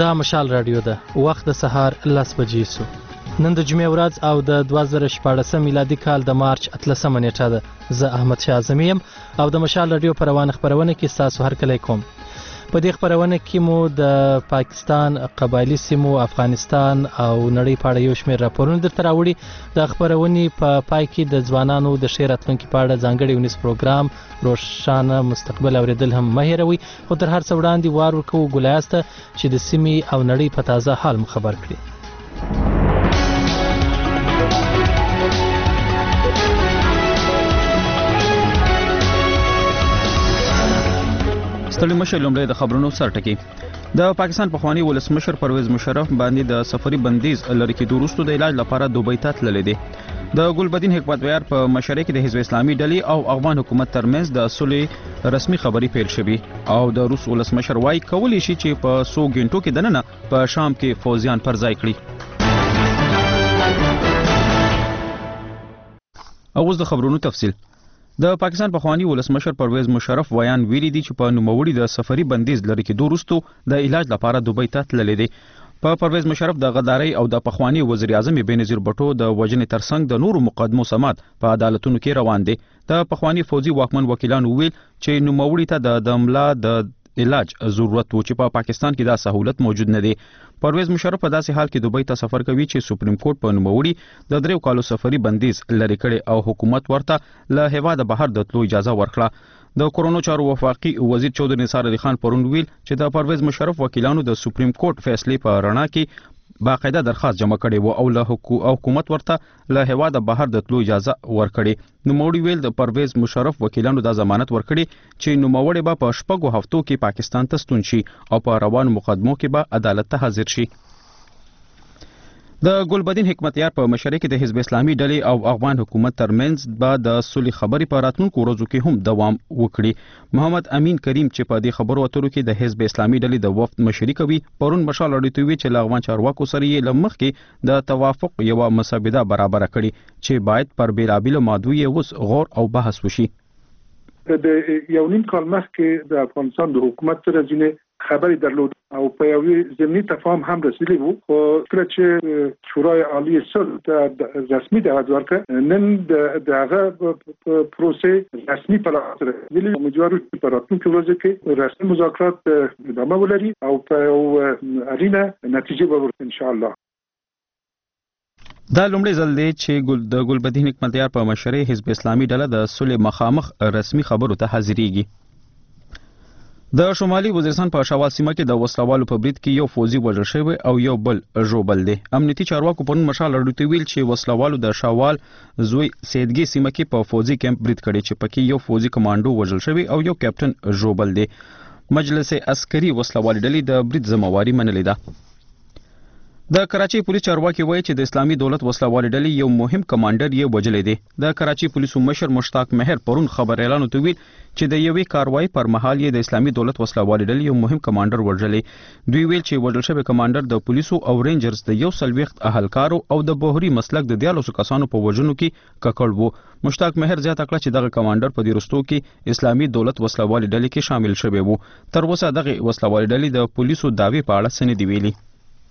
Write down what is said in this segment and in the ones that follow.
دا مشال رادیو ده. وخت د سهار 10 بجې سو. نن د جمعې ورځ او د 2014 میلادي کال د مارچ 13 نیټه ده. زه احمد شاه اعظمي یم او د مشال رادیو په روانه خبرونه کې ستاسو هرکلی کوم. په دې خبرونه کې مو د پاکستان، قبایلی سیمو، افغانستان او نړۍ په اړه یو شمېر راپورونه درته راوړي. د خبرونې په پای کې د ځوانانو د ښې راتلونکي په اړه ځانګړی ونیز پروګرام روښانه مستقبل اورېدل هم مه هېروئ. خو تر هر څه وړاندې وار ورکوو ګلایاس ته چې د سیمې او نړۍ په تازه حال مو خبر کړي. ستړي مشر لومړی د خبرونو سرټکی. د پاکستان پخوانی ولسمشر پرویز مشرف باندې د سفري بندیز لري کېدو وروسته د علاج لپاره دوبۍ ته تللی دی. د ګلبدین حکمتیار په مشرۍ کې د حزب اسلامي ډلې او افغان حکومت ترمنځ د صلح رسمي خبري پیل شوي او د روس ولسمشر وايي کولی شي چې په 100 غنټو کې دننه په شام کې فوجیان پر ځای کړي. اوس د خبرونو تفصیل. د پاکستان پخوانی ولسمشر پرویز مشرف ویان ویلي دي چې په نوموړي د سفري بندیز لري کېدو وروسته د علاج لپاره دوبۍ ته تللی دی. په پرویز مشرف د غدارۍ او د پخوانی وزیر اعظم بېنظیر بټو د وژنې ترڅنګ د نورو مقدمو سماعت په عدالتونو کې روان دي. د پخوانی فوجي واکمن وکیلانو ویل چې نوموړي ته د ملا د علاج ضرورت و چې په پاکستان کې دا سہولت موجود نه دی. پرویز مشرف په داسې حال کې دوبۍ ته سفر کوي چې سپریم کورټ په نوموړي د 3 کالو سفري بندیز لري کړي او حکومت ورته له هیواده بهر د تلو اجازه ورکړه. د کورونو چارو وفاقي وزیر چودري نثار علي خان پرون ویل چې د پرویز مشرف وکیلانو د سپریم کورټ فیصلې په رڼا کې باقاعده درخواست جمع کړي وو او له حکومت ورته له هیواده بهر د تلو اجازه ورکړي. نوموړي ویل د پرویز مشرف وکیلانو د ضمانت ورکړي چې نوموړي به په 6 هفتو کې پاکستان ته ستون شي او په روانو مقدمو کې به عدالت ته حاضر شي. د ګلبدین حکمتیار په مشرۍ کې د حزب اسلامي ډلې او افغان حکومت ترمنځ به د صلح خبرې په راتلونکو ورځو کې هم دوام وکړي. محمد امین کریم چې په دې خبرو اترو کې د حزب اسلامي ډلې د وفد مشري کوي پرون مشال اړیته وی چې افغان چارواکو سره یې لمخ کې د توافق یو مسابقه برابر کړي چې باید پر بیلابل مادوی وس غور او بحث وشي. د یو نیم کال مخکې د افغانستان د حکومت سره ځینې خبرې درلود او په یو ضمني تفاهم هم رسیدلی وو. خو کله چې شورای عالی صلح د رسمي دعوت ورکړه نن د هغه پروسې رسمي په لار رسیدلی. امیدوارو چې په راتلونکو ورځو کې رسمي مذاکرات ادامه ولري او په اړینه نتیجه به ورکړي ان شاء الله. دا لومړی ځل دی چې د ګلبدین حکمتیار په مشرۍ حزب اسلامي ډله د صلح مخامخ رسمي خبرو ته حاضرېږي. د شمالي وزیرستان په شاوال سیمه کې د وسلوالو په برید کې یو فوجي وژل شوی او یو بل ژوبل دی. امنیتي چارواکو پرون مشال اړیته ویل چې وسلوالو د شاوال زوی سیدګي سیمه کې په فوجي کیمپ برید کړی چې پکې یو فوجي کمانډو وژل شوی او یو کیپټن ژوبل دی. مجلس عسکري وسلوالي ډلې د برید ذمہواری منلې ده. د کراچي پولیس چارواکي وایي چې د اسلامي دولت وسلوالي ډلې یو مهم کمانډر یې وژلی دی. د کراچي پولیسو مشر مشتاق مهر پرون خبريالانو ته ویل چې د یوې کاروایی پر مهال یې د اسلامي دولت وسلوالي ډلې یو مهم کمانډر وژلی. دوی ویل چې وژل شوی کمانډر د پولیسو او رینجرز د 140 اهلکارو او د بهري مسلک د 14 کسانو په وژنو کې ککړ وو. مشتاق مهر زیاته کړه چې دغه کمانډر په دې وروستو کې اسلامي دولت وسلوالي ډلې کې شامل شوی وو. تر اوسه دغه وسلوالي ډلې د پولیسو دعوی په اړه څه نه دی ویلي.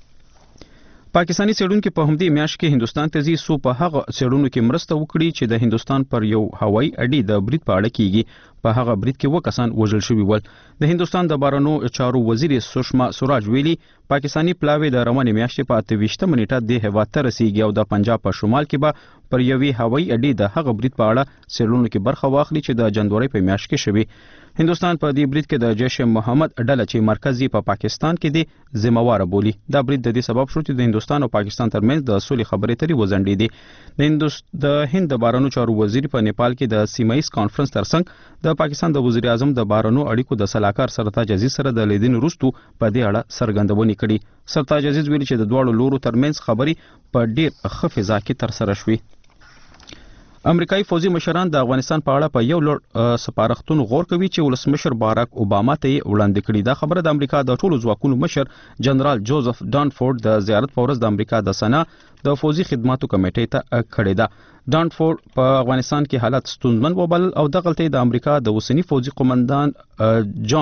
پاکستانی څېړونکو په همدې میاشت کې هندستان ته ځي سو په هغه څېړونکو کې مرسته وکړي چې د هندستان پر یو هوایي اډې د برید په اړه کیږي. په هغه برید کې 2 کسان وژل شوي ول. د هندستان د بهرنیو چارو وزیر سشما سوراج ویلي پاکستانی پلاوی د روانې میاشتې په 28 نیټه د هیواد ته رسیږي او د پنجاب په شمال کې به پر یوې هوایي اډې د هغه برید په اړه څېړونکو برخه واخلي چې د جنوري په میاشت کې شوی. هندستان په دې برید کې د جیش محمد ډله چې مرکزی په پاکستان کې دی ذمہوار بولی. دا برید د دې سبب شو چې د هندستان او پاکستان ترمنځ د صلح خبرې اترې وځنډېدې. د هند د بهرنیو چارو وزیر په نیپال کې د سیمایي کانفرنس ترڅنګ د پاکستان د وزیر اعظم د بهرنیو اړیکو د سلاکار سرتاج عزیز سره د لیدنې وروسته په دې اړه څرګندونې کړې. سرتاج عزیز ویلي چې د دواړو لورو ترمنځ خبرې په ډېر ښه فضا کې ترسره شوې. امریکایي فوجي مشران د افغانستان په اړه په یو لړ سپارښتنو غور کوي چې ولسمشر باراک اوباما ته یې وړاندې کړي. دا خبره د امریکا د ټولو ځواکونو مشر جنرال جوزف ډانفورد د زیارت په ورځ د امریکا د سنا د فوجي خدماتو کمیټې ته کړې ده. ډانفورد په افغانستان کې حالت ستونزمن وبلل او دغلته د امریکا د اوسنی فوجي قومندان جان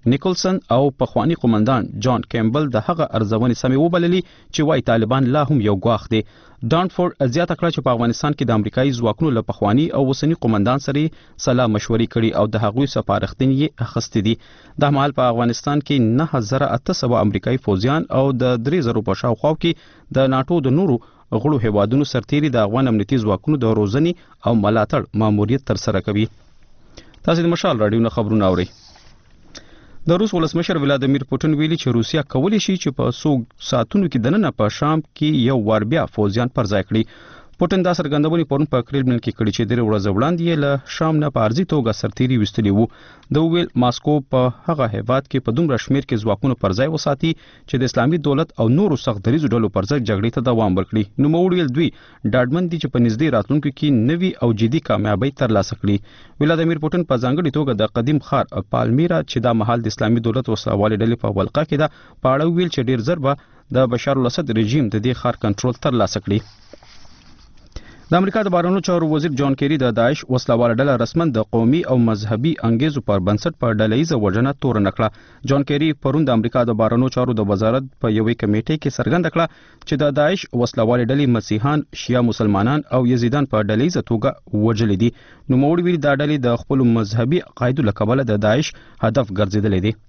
نیکلسن او پخوانی قومندان جان کیمبل د هغه ارزونې سمې وبللي چې وايي طالبان لا هم یو ګواښ دی. ډانفورد زیاته کړه چې په افغانستان کې د امریکایي ځواکونو له پخوانی او اوسني قومندان سره سلا مشورې کړي او د هغوی سپارښتنې یې اخیستې دي. د مهال په افغانستان کې 9800 امریکایي فوجیان او د 3000 په شاوخوا کې د ناتو د نورو غړو هیوادونو سرتیري د افغان امنیتي ځواکونو د روزنې او ملاتړ ماموریت ترسره کوي. تاسو د مشال رادیو نه خبرونه اورئ. د روس ولسمشر ولادیمیر پوتین ویلي چې روسیا کولی شي چې په 100 ساعتونو کې دننه په شام کې یو وار بیا فوجیان پر ځای کړي. پوتین دا څرګندونه پرون په کرملین کې کړې چې د ورځ وړاندې له شام نه په ارزي توګه سرتیري وستلی وو. د ویل ماسکو په هغه هیواد کې په دومره شمیر کې ځواکونو پر ځای وساتي چې د اسلامي دولت او نورو سخت دریزو ډلو پر ځای جګړې ته دوام ورکړي. نو موړ دوی ډاډمن دي چې په نږدې راتلونکو کې نوي او جدي کامیابی ترلاسه کړي. ولادیمیر پوتین په ځانګړي توګه د قدیم ښار پالمیرا چې د مهال د اسلامي دولت وسلوالې ډلې په ولقه کې ده په اړه ویل چې ډیر زر به د بشار الاسد رژیم د دې ښار کنټرول ترلاسه کړي. د امریکا د بهرنیو چارو وزیر جان کیری د داعش وسلواله ډله رسمن د قومي او مذهبي انګیزو پر بنسټ په ډلهیزه وژنه تور نکړه. جان کیری پرون د امریکا د بهرنیو چارو د وزارت په یوې کمیټې کې څرګنده کړه چې د داعش وسلواله ډلې مسیحان، شیعه مسلمانان او یزیدان په ډلهیزه توګه وژلي دي. نو موړ ویل دا ډلې د خپل مذهبي عقایدو له کبله د داعش هدف ګرځیدلې دي.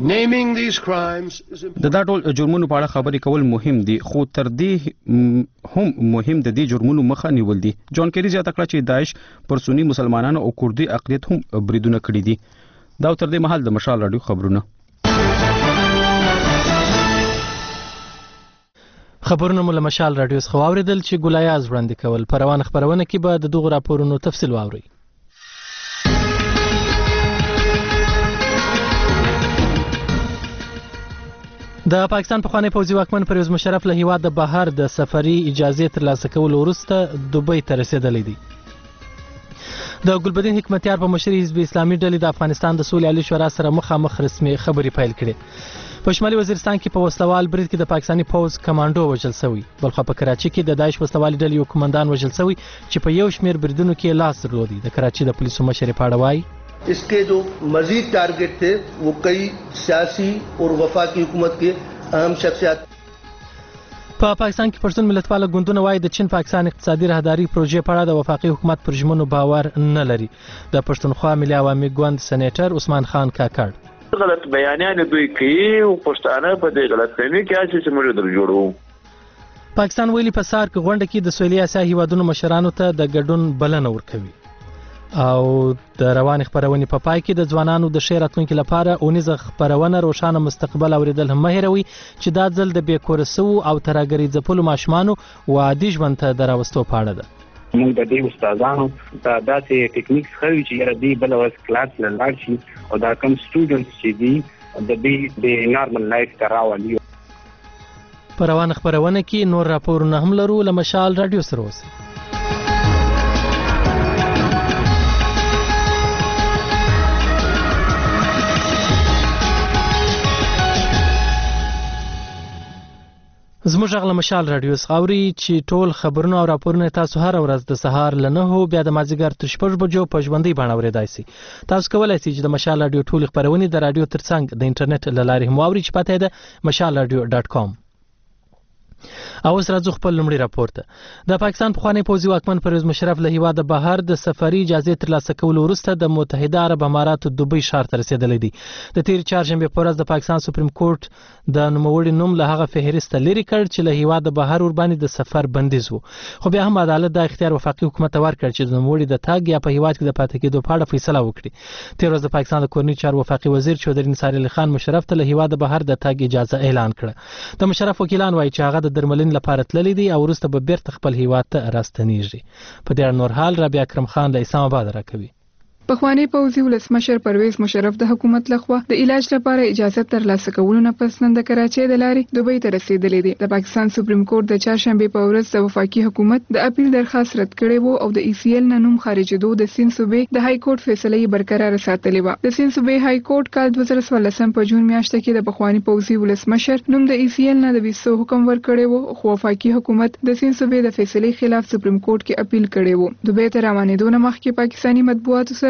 د دا ټول جرمونو په اړه خبرې کول مهم دي، خو تر دې هم مهم د دې جرمونو مخه نیول دي. جان کیری زیاته کړه چې داعش پر سنی مسلمانانو او کوردي اقلیت هم بریدونه کړي دي. دا تر دې مهال د مشال رادیو خبرونه مو له مشال رادیو څخه واوریدل چې ګولایاز وړاندې کول. په روان خبرونه کې به د دغو راپورونو تفصیل واورئ. د پاکستان پخوانی پوځي واکمن پرویز مشرف له هیواد د بهر د سفري اجازه ترلاسه کولو وروسته دوبۍ ته رسیدلی دی. د ګلبدین حکمتیار په مشرۍ حزب اسلامي ډلې د افغانستان د سولې عالی شورا سره مخامخ رسمي خبرې پیل کړې. په شمالي وزیرستان کې په وسلوال برید کې د پاکستاني پوځ کمانډو وژل شوی. بلخو په کراچي کې د داعش وسلوالي ډلې یو کمانډان وژل شوی چې په یو شمیر بریدونو کې لاس درلودي. د کراچي د پولیسو مشر په اړه وایي इसके जो मजीद टारगेट थे वो कई सियासी और वफाकी हुकूमत के अहम शख्सियात. په پاکستان کې پښتون ملتپاله ګوندونه وایي د چین پاکستان اقتصادي راهداري پروژې په اړه د وفاقي حکومت پر ژمنو باور نه لري. د پښتونخوا ملي عوامي ګوند سېنیټر عثمان خان کاکړ غلط بیانیان دوی کوي او پښتانه په دې غلط فهمي کې چې موږ در جوړو. پاکستان ویلي په سار کې غونډه کې د سویلي اسیا هیوادونو مشرانو ته د ګډون بلنه ورکوي. او د روان خبرونې په پای کې د ځوانانو د ښه راتلونکي لپاره اونیزه خبرونه روښانه مستقبل اوریدل هم مهیروي چې دا ځل د بېکوره سوو او ترهګرۍ ځپلو ماشومانو و عادي ژوند ته د راوستو په اړه ده. موږ د دې استادانو ته داسې ټیکنیکس ښیو چې یاره دوی بله ورځ کلاس له لاړ شي او دا کوم سټوډنټس چې دي د دوی د نارمل لایف ته راولي. په روان خبرونه کې نور راپورونه هم لرو. له مشال رادیو سره اوسئ. زموږ غږ له مشال رادیو څخه اوري چې ټول خبرونه او راپورونه تاسو هر ورځ د سهار له 9 بیا د مازدیګر تر 6 بجو په ژوندۍ بڼه اورېدای شئ. تاسو کولی شئ چې د مشال رادیو ټول خبرونه د رادیو ترڅنګ د انټرنیټ له لارې هم واورئ چې پته ده mashalradio.com. او اوس راځو خپل لومړی راپور ته. د پاکستان پخوانی پوځي واکمن پرویز مشرف له هیواد بهر د سفري اجازه ترلاسه کولو وروسته د متحده عرب اماراتو دوبۍ ښار ته رسیدلی دی. د تیر چهارشنبې په ورځ د پاکستان سپریم کورټ د نوموړي نوم له هغه فهرست لرې کړ چې له هیواد بهر ور باندې د سفر بندیز وو. خو بیا هم عدالت د اختیار وفاقي حکومت ته ورکړ چې د نوموړي د تګ یا په هیواد کې د پاتې کېدو په اړه فیصله وکړي. تیر ورځ د پاکستان د کورنۍ چارو وفاقي وزیر چودري نثار علي خان مشرف ته له هیواد بهر د تګ اجازه اعلان کړه. د مشرف وکیلان وایي چې هغه د درملنې لپاره تللی دی او وروسته به بیرته خپل هیواد ته راستنیږي. په دې اړه نور حال رابعه اکرم خان له اسلام آباد راکوي. پخوانی پوځي ولسمشر پرویز مشرف د حکومت لخوا د علاج لپاره اجازه ترلاسه کولو نه پس نن د کراچۍ د لارې دوبۍ ته رسیدلی دی. د پاکستان سپریم کورټ د چهارشنبې په ورځ د وفاقي حکومت د اپیل درخواست رد کړی وو او د ECL نه نوم خارجېدو د سیند صوبې د های کورټ فیصله یې برقرار ساتلې وه. د سیند صوبې های کورټ کال 2014 په جون میاشت کې د پخوانی پوځي ولسمشر نوم د ECL نه د ویستو حکم ورکړی وو، خو وفاقي حکومت د سیند صوبې د فیصلې خلاف سپریم کورټ کې اپیل کړی وو. دوبۍ ته روانېدو نه مخکې پاکستاني مطبوعاتو سره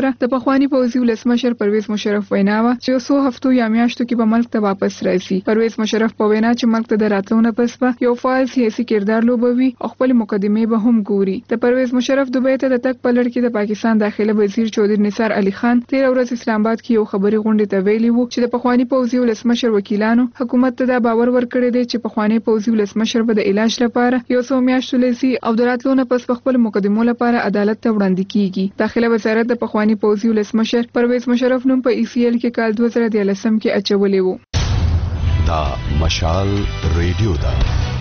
لپاره د پخوانی پوځي ولسمشر پرویز مشرف وینا و چې څو هفتو یا میاشتو کې به ملک ته واپس راځي. پرویز مشرف په وینا چې ملک ته د راتلو نه پس به یو فعال سیاسي کردار لوبوي او خپل مقدمې به هم ګوري. د پرویز مشرف دوبۍ ته د تګ په لړ کې د پاکستان داخله وزیر چودھری نثار علي خان 13 ورځې اسلام آباد کې یو خبري غونډه ته ویلي وو چې د پخوانی پوځي ولسمشر وکیلانو حکومت ته دا باور ورکړی دی چې پخوانی پوځي ولسمشر به د علاج لپاره یو څو میاشتو لسی او د راتلو نه پس خپل مقدمو لپاره عدالت ته وړاندې کیږي. داخله وزارت د پخوانی پوځي ولسمشر پرویز مشرف نوم په ECL کې کال 2013 کې اچولې وو. دا مشال ریډیو دا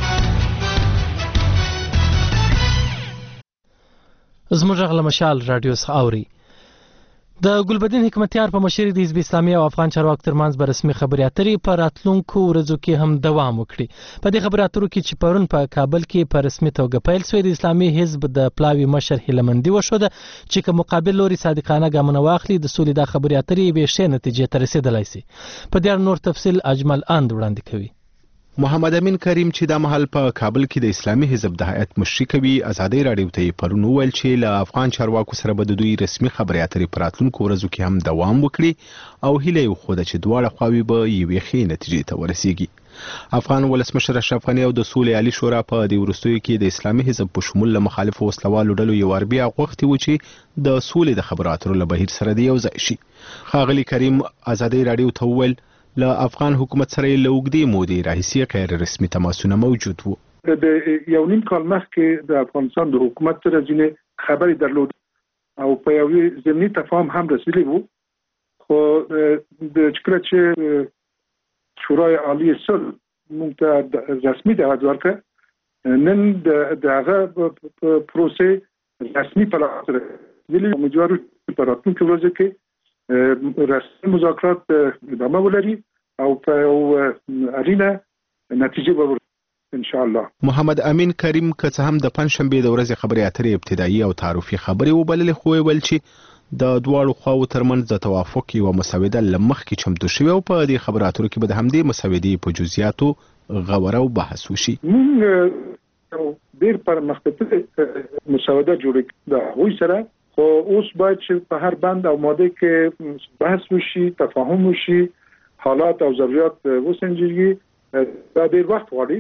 زموږ غل مشال رادیو ساوري. د ګلبدین حکمتیار په مشرۍ د حزب اسلامي او افغان چارواکو ترمنځ به رسمي خبرې اترې په راتلونکو ورځو کې هم دوام وکړي. په دې خبرې اترو کې چې پرون په کابل کې په رسمي توګه پیل شوی د اسلامي حزب د پلاوي مشر هیلمندي وشوده چې که مقابل لوري صادقانه ګامونه واخلي د سولې د خبرې اترې به ښې نتیجې ته رسیدلی شي. په دې نور تفصیل اجمل اند وړاندې کوي. محمد امین کریم چې د محل په کابل کې د اسلامي حزب د هیئت مشري کوي ازادي رادیو ته پرون ویل چې له افغان چارواکو سره به د دوی رسمي خبرې اترې په راتلونکو ورځو کې هم دوام وکړي او هیله یې وښوده چې دواړه خواوې به یوې ښې نتیجې ته ورسیږي. افغان ولسمشر اشرف غني او د سولې عالی شورا په دې وروستیو کې د اسلامي حزب په شمول له مخالفو وسلوالو ډلو یو اربیا غوښتي و چې د سولې د خبرو اترو له بهیر سره د یو ځای شي. ښاغلي کریم ازادي رادیو ته وویل له افغان حکومت سره له اوږدې مودې راهیسې غیر رسمي تماسونه موجود وو. د یو نیم کال مخکې د افغانستان د حکومت سره ځینې خبرې درلود او په یو ضمني تفاهم هم رسیدلی وو، خو د چې شورای عالی صلح موږ ته رسمي دعوت ورکړه، نن د هغه پروسې رسمي په لاس راغلی. امیدوارو په راتلونکو ورځو کې رسمي مذاکرات ادامه ولري او په اړینه نتیجه به ان شاء الله. محمد امین کریم که څه هم د پنځشنبې د ورځې خبرې اترې ابتدایي او تعارفي خبرې وبللې، خو ویل چې د دواړو خواو ترمنځ د توافق یوه مسوده له مخکې چمتو شوې او په دې خبرو اترو کې به د همدې مسودې په جزئیاتو غور او بحث وشي. موږ ډېر پرمختللې مسوده جوړه کړې ده هغوی سره، خو اوس باید چې په هر بند او ماده کې بحث وشي، تفاهم وشي، حالات او ضرورت وسنجيږي. دا ډېر وخت غواړي.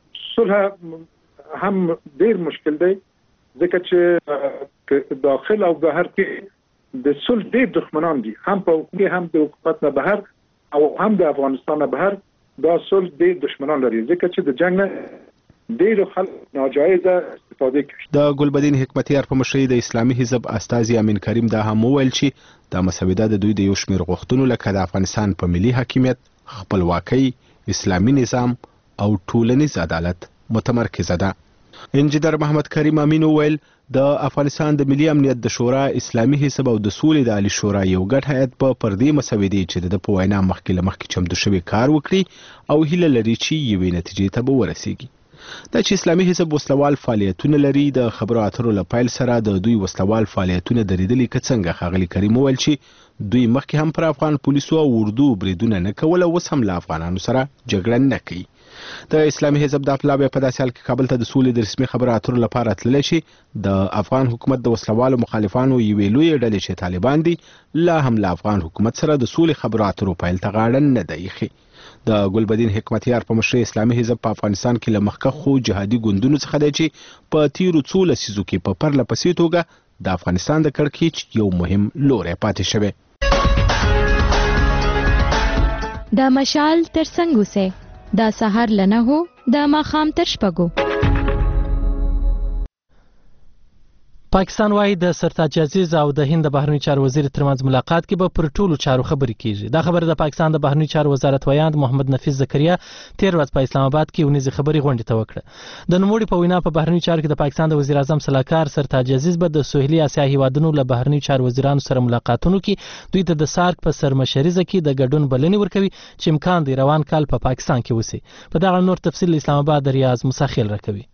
صلح هم ډېر مشکل دی ځکه چې داخل او بهر کې د صلح ډېر دښمنان دي، هم په حکومت هم د حکومت نه بهر او هم د افغانستان نه بهر. دا صلح ډېر دښمنان لري ځکه چې د جنگ نه ډېر خلک ناجایزه استفاده کوي. د ګلبدین حکمتیار په مشرۍ د اسلامي حزب استازي امین کریم دا هم وویل چې دا مسوده د دوی د یو شمېر غوښتنو لکه د افغانستان په ملي حاکمیت، خپلواکۍ، اسلامي نظام او ټولنیز عدالت متمرکزه ده. انجینر محمد کریم امین وویل د افغانستان د ملي امنیت د شورا، اسلامي حزب او د سولې د عالی شورا یو ګډ هیئت په پردې مسودې چې د په وینا مخکې چمتو شوی کار وکړي او هیله لري چې یوې نتیجې ته به ورسیږي. دا چې اسلامي حزب وسلوال فعالیتونه لري، د خبرو اترو له پیل سره د دوی وسلوال فعالیتونه درېدلي که څنګه. ښاغلي کریم وویل چې دوی مخکې هم پر افغان پولیسو او اردو بریدونه نه کول او اوس هم له افغانانو سره جګړه نه کوي. د اسلامي حزب د پلاوی په داسې حال کې کابل ته د سولې د رسمي خبرو اترو لپاره تللی شي. د افغان حکومت د وسلوالو مخالفانو یوې لویې ډلې چې طالبان دي لا هم له افغان حکومت سره د سولې خبرو اترو پیل ته غاړه نه دی ایښې. د ګلبدین حکمتیار په مشرۍ اسلامي حزب په افغانستان کې له مخکښو جهادي ګوندونو څخه دی چې په تیرو څو لسیزو کې په پرله پسې توګه د افغانستان د کړکېچ یو مهم لوری پاتې شوی. د مشال تر څنګ اوسئ، د سهار له 9 د ماښام تر 6. پاکستان وايي د سرتاج عزیز او د هند د بهرنی چارو وزیر ترمنځ ملاقات کې به پر ټولو چارو خبرې کیږي. دا خبره د پاکستان د بهرنی چارو وزارت ویاند محمد نفیس زکریا 13 ورځ په اسلام آباد کې ونیزي خبري غونډه ته وکړه. د نوموړي په وینا په بهرنی چارو کې د پاکستان د وزیر اعظم صلاحکار سرتاج عزیز به د سوهلي اسیا هیوادونو له بهرنی چارو وزیرانو سره ملاقاتونو کې دوی ته د سارک په سرمشريزه کې د ګډون بلنې ورکوي چې امکان دی روان کال په پاکستان کې وسی. په دغه نور تفصیل اسلام آباد ریاض مساخیل راکوي.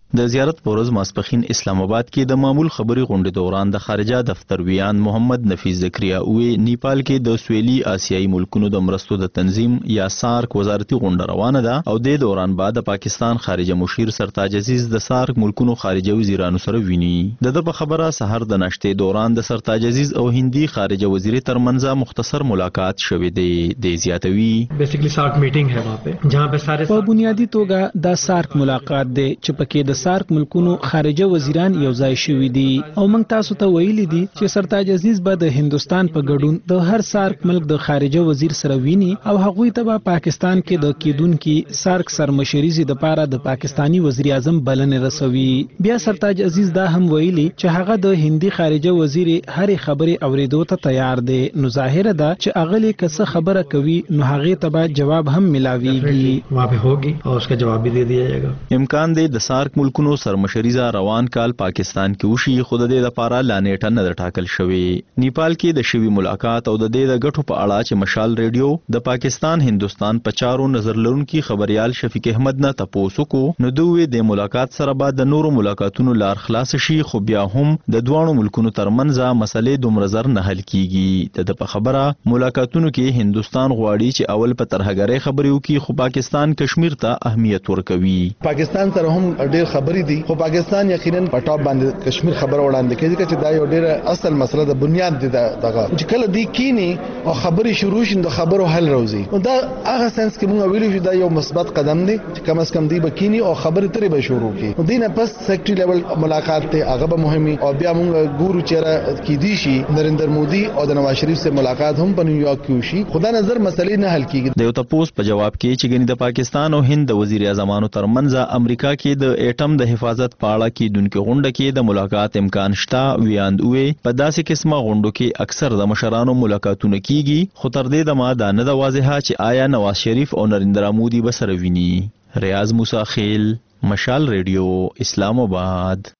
د زیارت په ورځ ماسپښین اسلام آباد کې د معمول خبري غونډې دوران د خارجه دفتر ویان محمد نفیس زکریا وی نیپال کې د سویلي آسیایي ملکونو د مرستو د تنظیم یا سارک وزارتي غونډه روانه ده او د دوران بعد پاکستان خارجه مشیر سرتاج عزیز د سارک ملکونو خارجه وزیرانو سره ویني. د په خبره سحر د نشټې دوران د سرتاج عزیز او هندي خارجه وزیر ترمنځ مختصر ملاقات شوه دی. د زیاتوي بیسیکلی سارک میټینګ ہے وہاں پہ جہاں پہ سارے په بنیادی توګه دا سارک ملاقات دی چې پکې د سارک ملکونو خارجه وزیران یو ځای شوي دي او موږ تاسو ته ویلي دي چې سرتاج عزیز به د هندستان په ګډون د هر سارک ملک د خارجه وزیر سره ویني او هغوی ته به پاکستان کې د کېدونکي سارک سرمشري د پاره د پاکستانی وزیر اعظم بلنه رسوي. بیا سرتاج عزیز دا هم ویلي چې هغه د هندي خارجه وزیر هر خبره اوریدو ته تیار دی. نو ظاهر ده چې اغلی کڅ خبره کوي نو هغه ته به جواب هم ملاويږي وہاں پہ ہوگی اور اس کا جواب بھی دے دیا جائے گا. امکان دی د سارک ملکونو سرمشریزه روان کال پاکستان کې وشي خود د لپاره لانیټه نه ټاکل شوی. نیپال کې د شوی ملاقات او د د غټو په اړه چې مشال ریډیو د پاکستان هندستان په چارو نظر لرونکي خبريال شفیق احمد نه تاسو کو نو دوی د ملاقات سره بعد د نورو ملاقاتونو لار خلاص شي خو بیا هم د دوانو ملکونو ترمنځ مسلې دومره زر نه حل کیږي. د په خبره ملاقاتونو کې هندستان غواړي چې اول په ترهګرۍ خبرې وکړي خو پاکستان کشمیر ته اهمیت ورکوي. پاکستان سره هم ډېر خبرې دي خو پاکستان یقینا په ټاپ باندې کشمیر خبر وړاندې کوي چې دا یو ډېر اصل مسله د بنیاد دی دغه چې کله دی کینی او خبرې شروع شین د خبرو حل راوځي. دا هغه سنس کې موږ ویلو چې دا یو مثبت قدم دی چې کم از کم دی بکینی او خبرې ترې به شروع کی. دینه پس سیکرټری لیول ملاقات ته هغه به مهمي او بیا موږ ګورو چې کې دی شي نریندر مودي او د نواز شریف سره ملاقات هم په نیویارک کې وشي. خدا نظر مسلې نه حل کیږي. د یو تاسو په جواب کې چې ګنې د پاکستان او هند د وزیر اعظمانو ترمنځ امریکا کې د اټم د حفاظت په اړه کې دونکو غونډه کې د ملاقات امکان شته ویاندوي. په داسې قسمه غونډو کې اکثر د مشرانو ملاقاتونه کیږي خو تر دې دمه دا نه د واضحه چې آیا نواز شریف او نریندر مودي به سره ویني. ریاض موسی خیل مشال ریډیو اسلام آباد.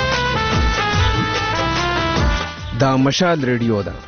دا مشال ریډیو ده.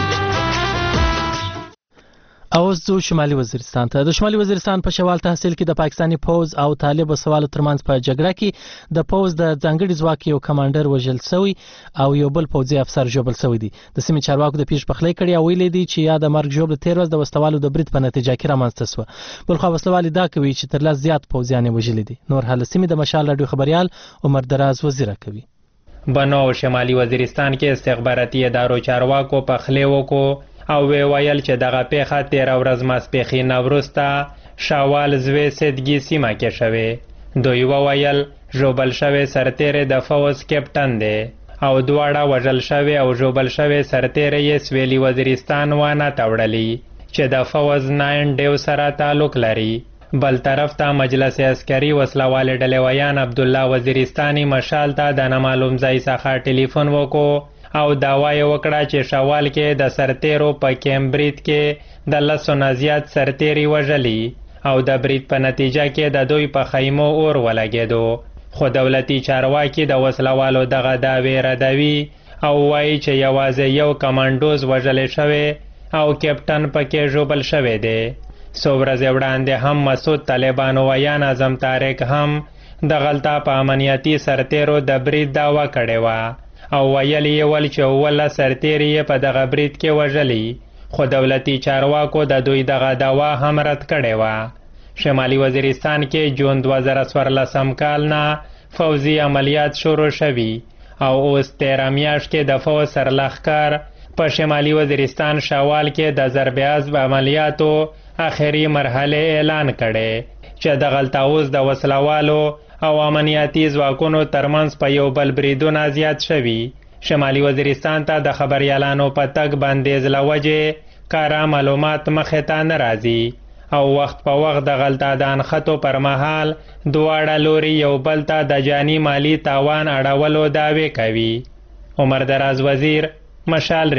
اوس ځو شمالي وزیرستان ته. د شمالي وزیرستان په شوال تحصیل کې د پاکستانی پوز او طالب وسوالو ترمنځ په جګړه کې د پوز د ځانګړي ځواک یو کمانډر وژل شوی او یو بل پوځي افسر ژوبل شوی دی. د سیمې چارواکو د پیښ پخلی کړي او ویلي دي چې یا د مرګ ژوبل تیر ورځ د وسوالو د برید په نتیجه کې رامنځته شوه. بلخو وسوالي دا کوي چې تر لس زیات پوځیان وژلي دي. نور حال سیمې د مشال راډیو خبريال عمر دراز وزیره کوي. بنو شمالي وزیرستان کې استخباراتي ادارو چارواکو پخلی وکړو او ویل چې دغه پیښه تیر ورځ ماسپښین وروسته شوال زوی سیدګي سیمه کې شوه. دوی ویل ژوبل شوی سرتیری د فوز کپټن دی او دواړه وژل شوی او ژوبل شوی سرتیری یې سویلي وزیرستان وانه تړلی چې د فوز 9 ډیو سره تعلق لري. بل طرف ته مجلس عسکري وسلوال ډلې ویان عبد الله وزیرستاني مشال ته د نامعلوم ځای څخه ټلیفون وکړو او داوا یې وکړه چې شوال کې د سرتیرو په کیمبریج کې د لسو نه زیات سرتیري وژلي او د برید په نتیجه کې د دوی په خیمو اور ولګېدو. خو دولتي چارواکي د وسلوالو دغه دعوې ردوي او وایي چې یوازې یو کمانډوز وژلی شوی او کپټن پکې ژوبل شوی دی. څو ورځې وړاندې هم مسعود طالبانو ویان اعظم طارق هم د غلطه په امنیتي سرتیرو د برید دعوه کړې وه او ویل یې ول چې اوله سرتیري یې په دغه برید کې وژلي، خو دولتي چارواکو د دوی دغه دعوا هم رد کړې وه. شمالي وزیرستان کې جون 2014 کال نه فوزي عملیات شروع شوي او اوس 13 میاشت کې د فوز سرلښکر په شمالي وزیرستان شوال کې د ضرب عضب عملیاتو آخري مرحله اعلان کړي چې د غلطاوز د وسلوالو او امنیتي ځواکونو ترمنځ په یو بل بریدونه زیات شوي. شمالي وزیرستان ته د خبریالانو په تګ بندیز له وجې کاره معلومات مخې ته نه راځي او وخت په وخت د غلطه د انخطو پر مهال دواړه لوري یو بل ته د جاني مالی تاوان اړولو دعوې کوي. عمر دراز وزیر، مشال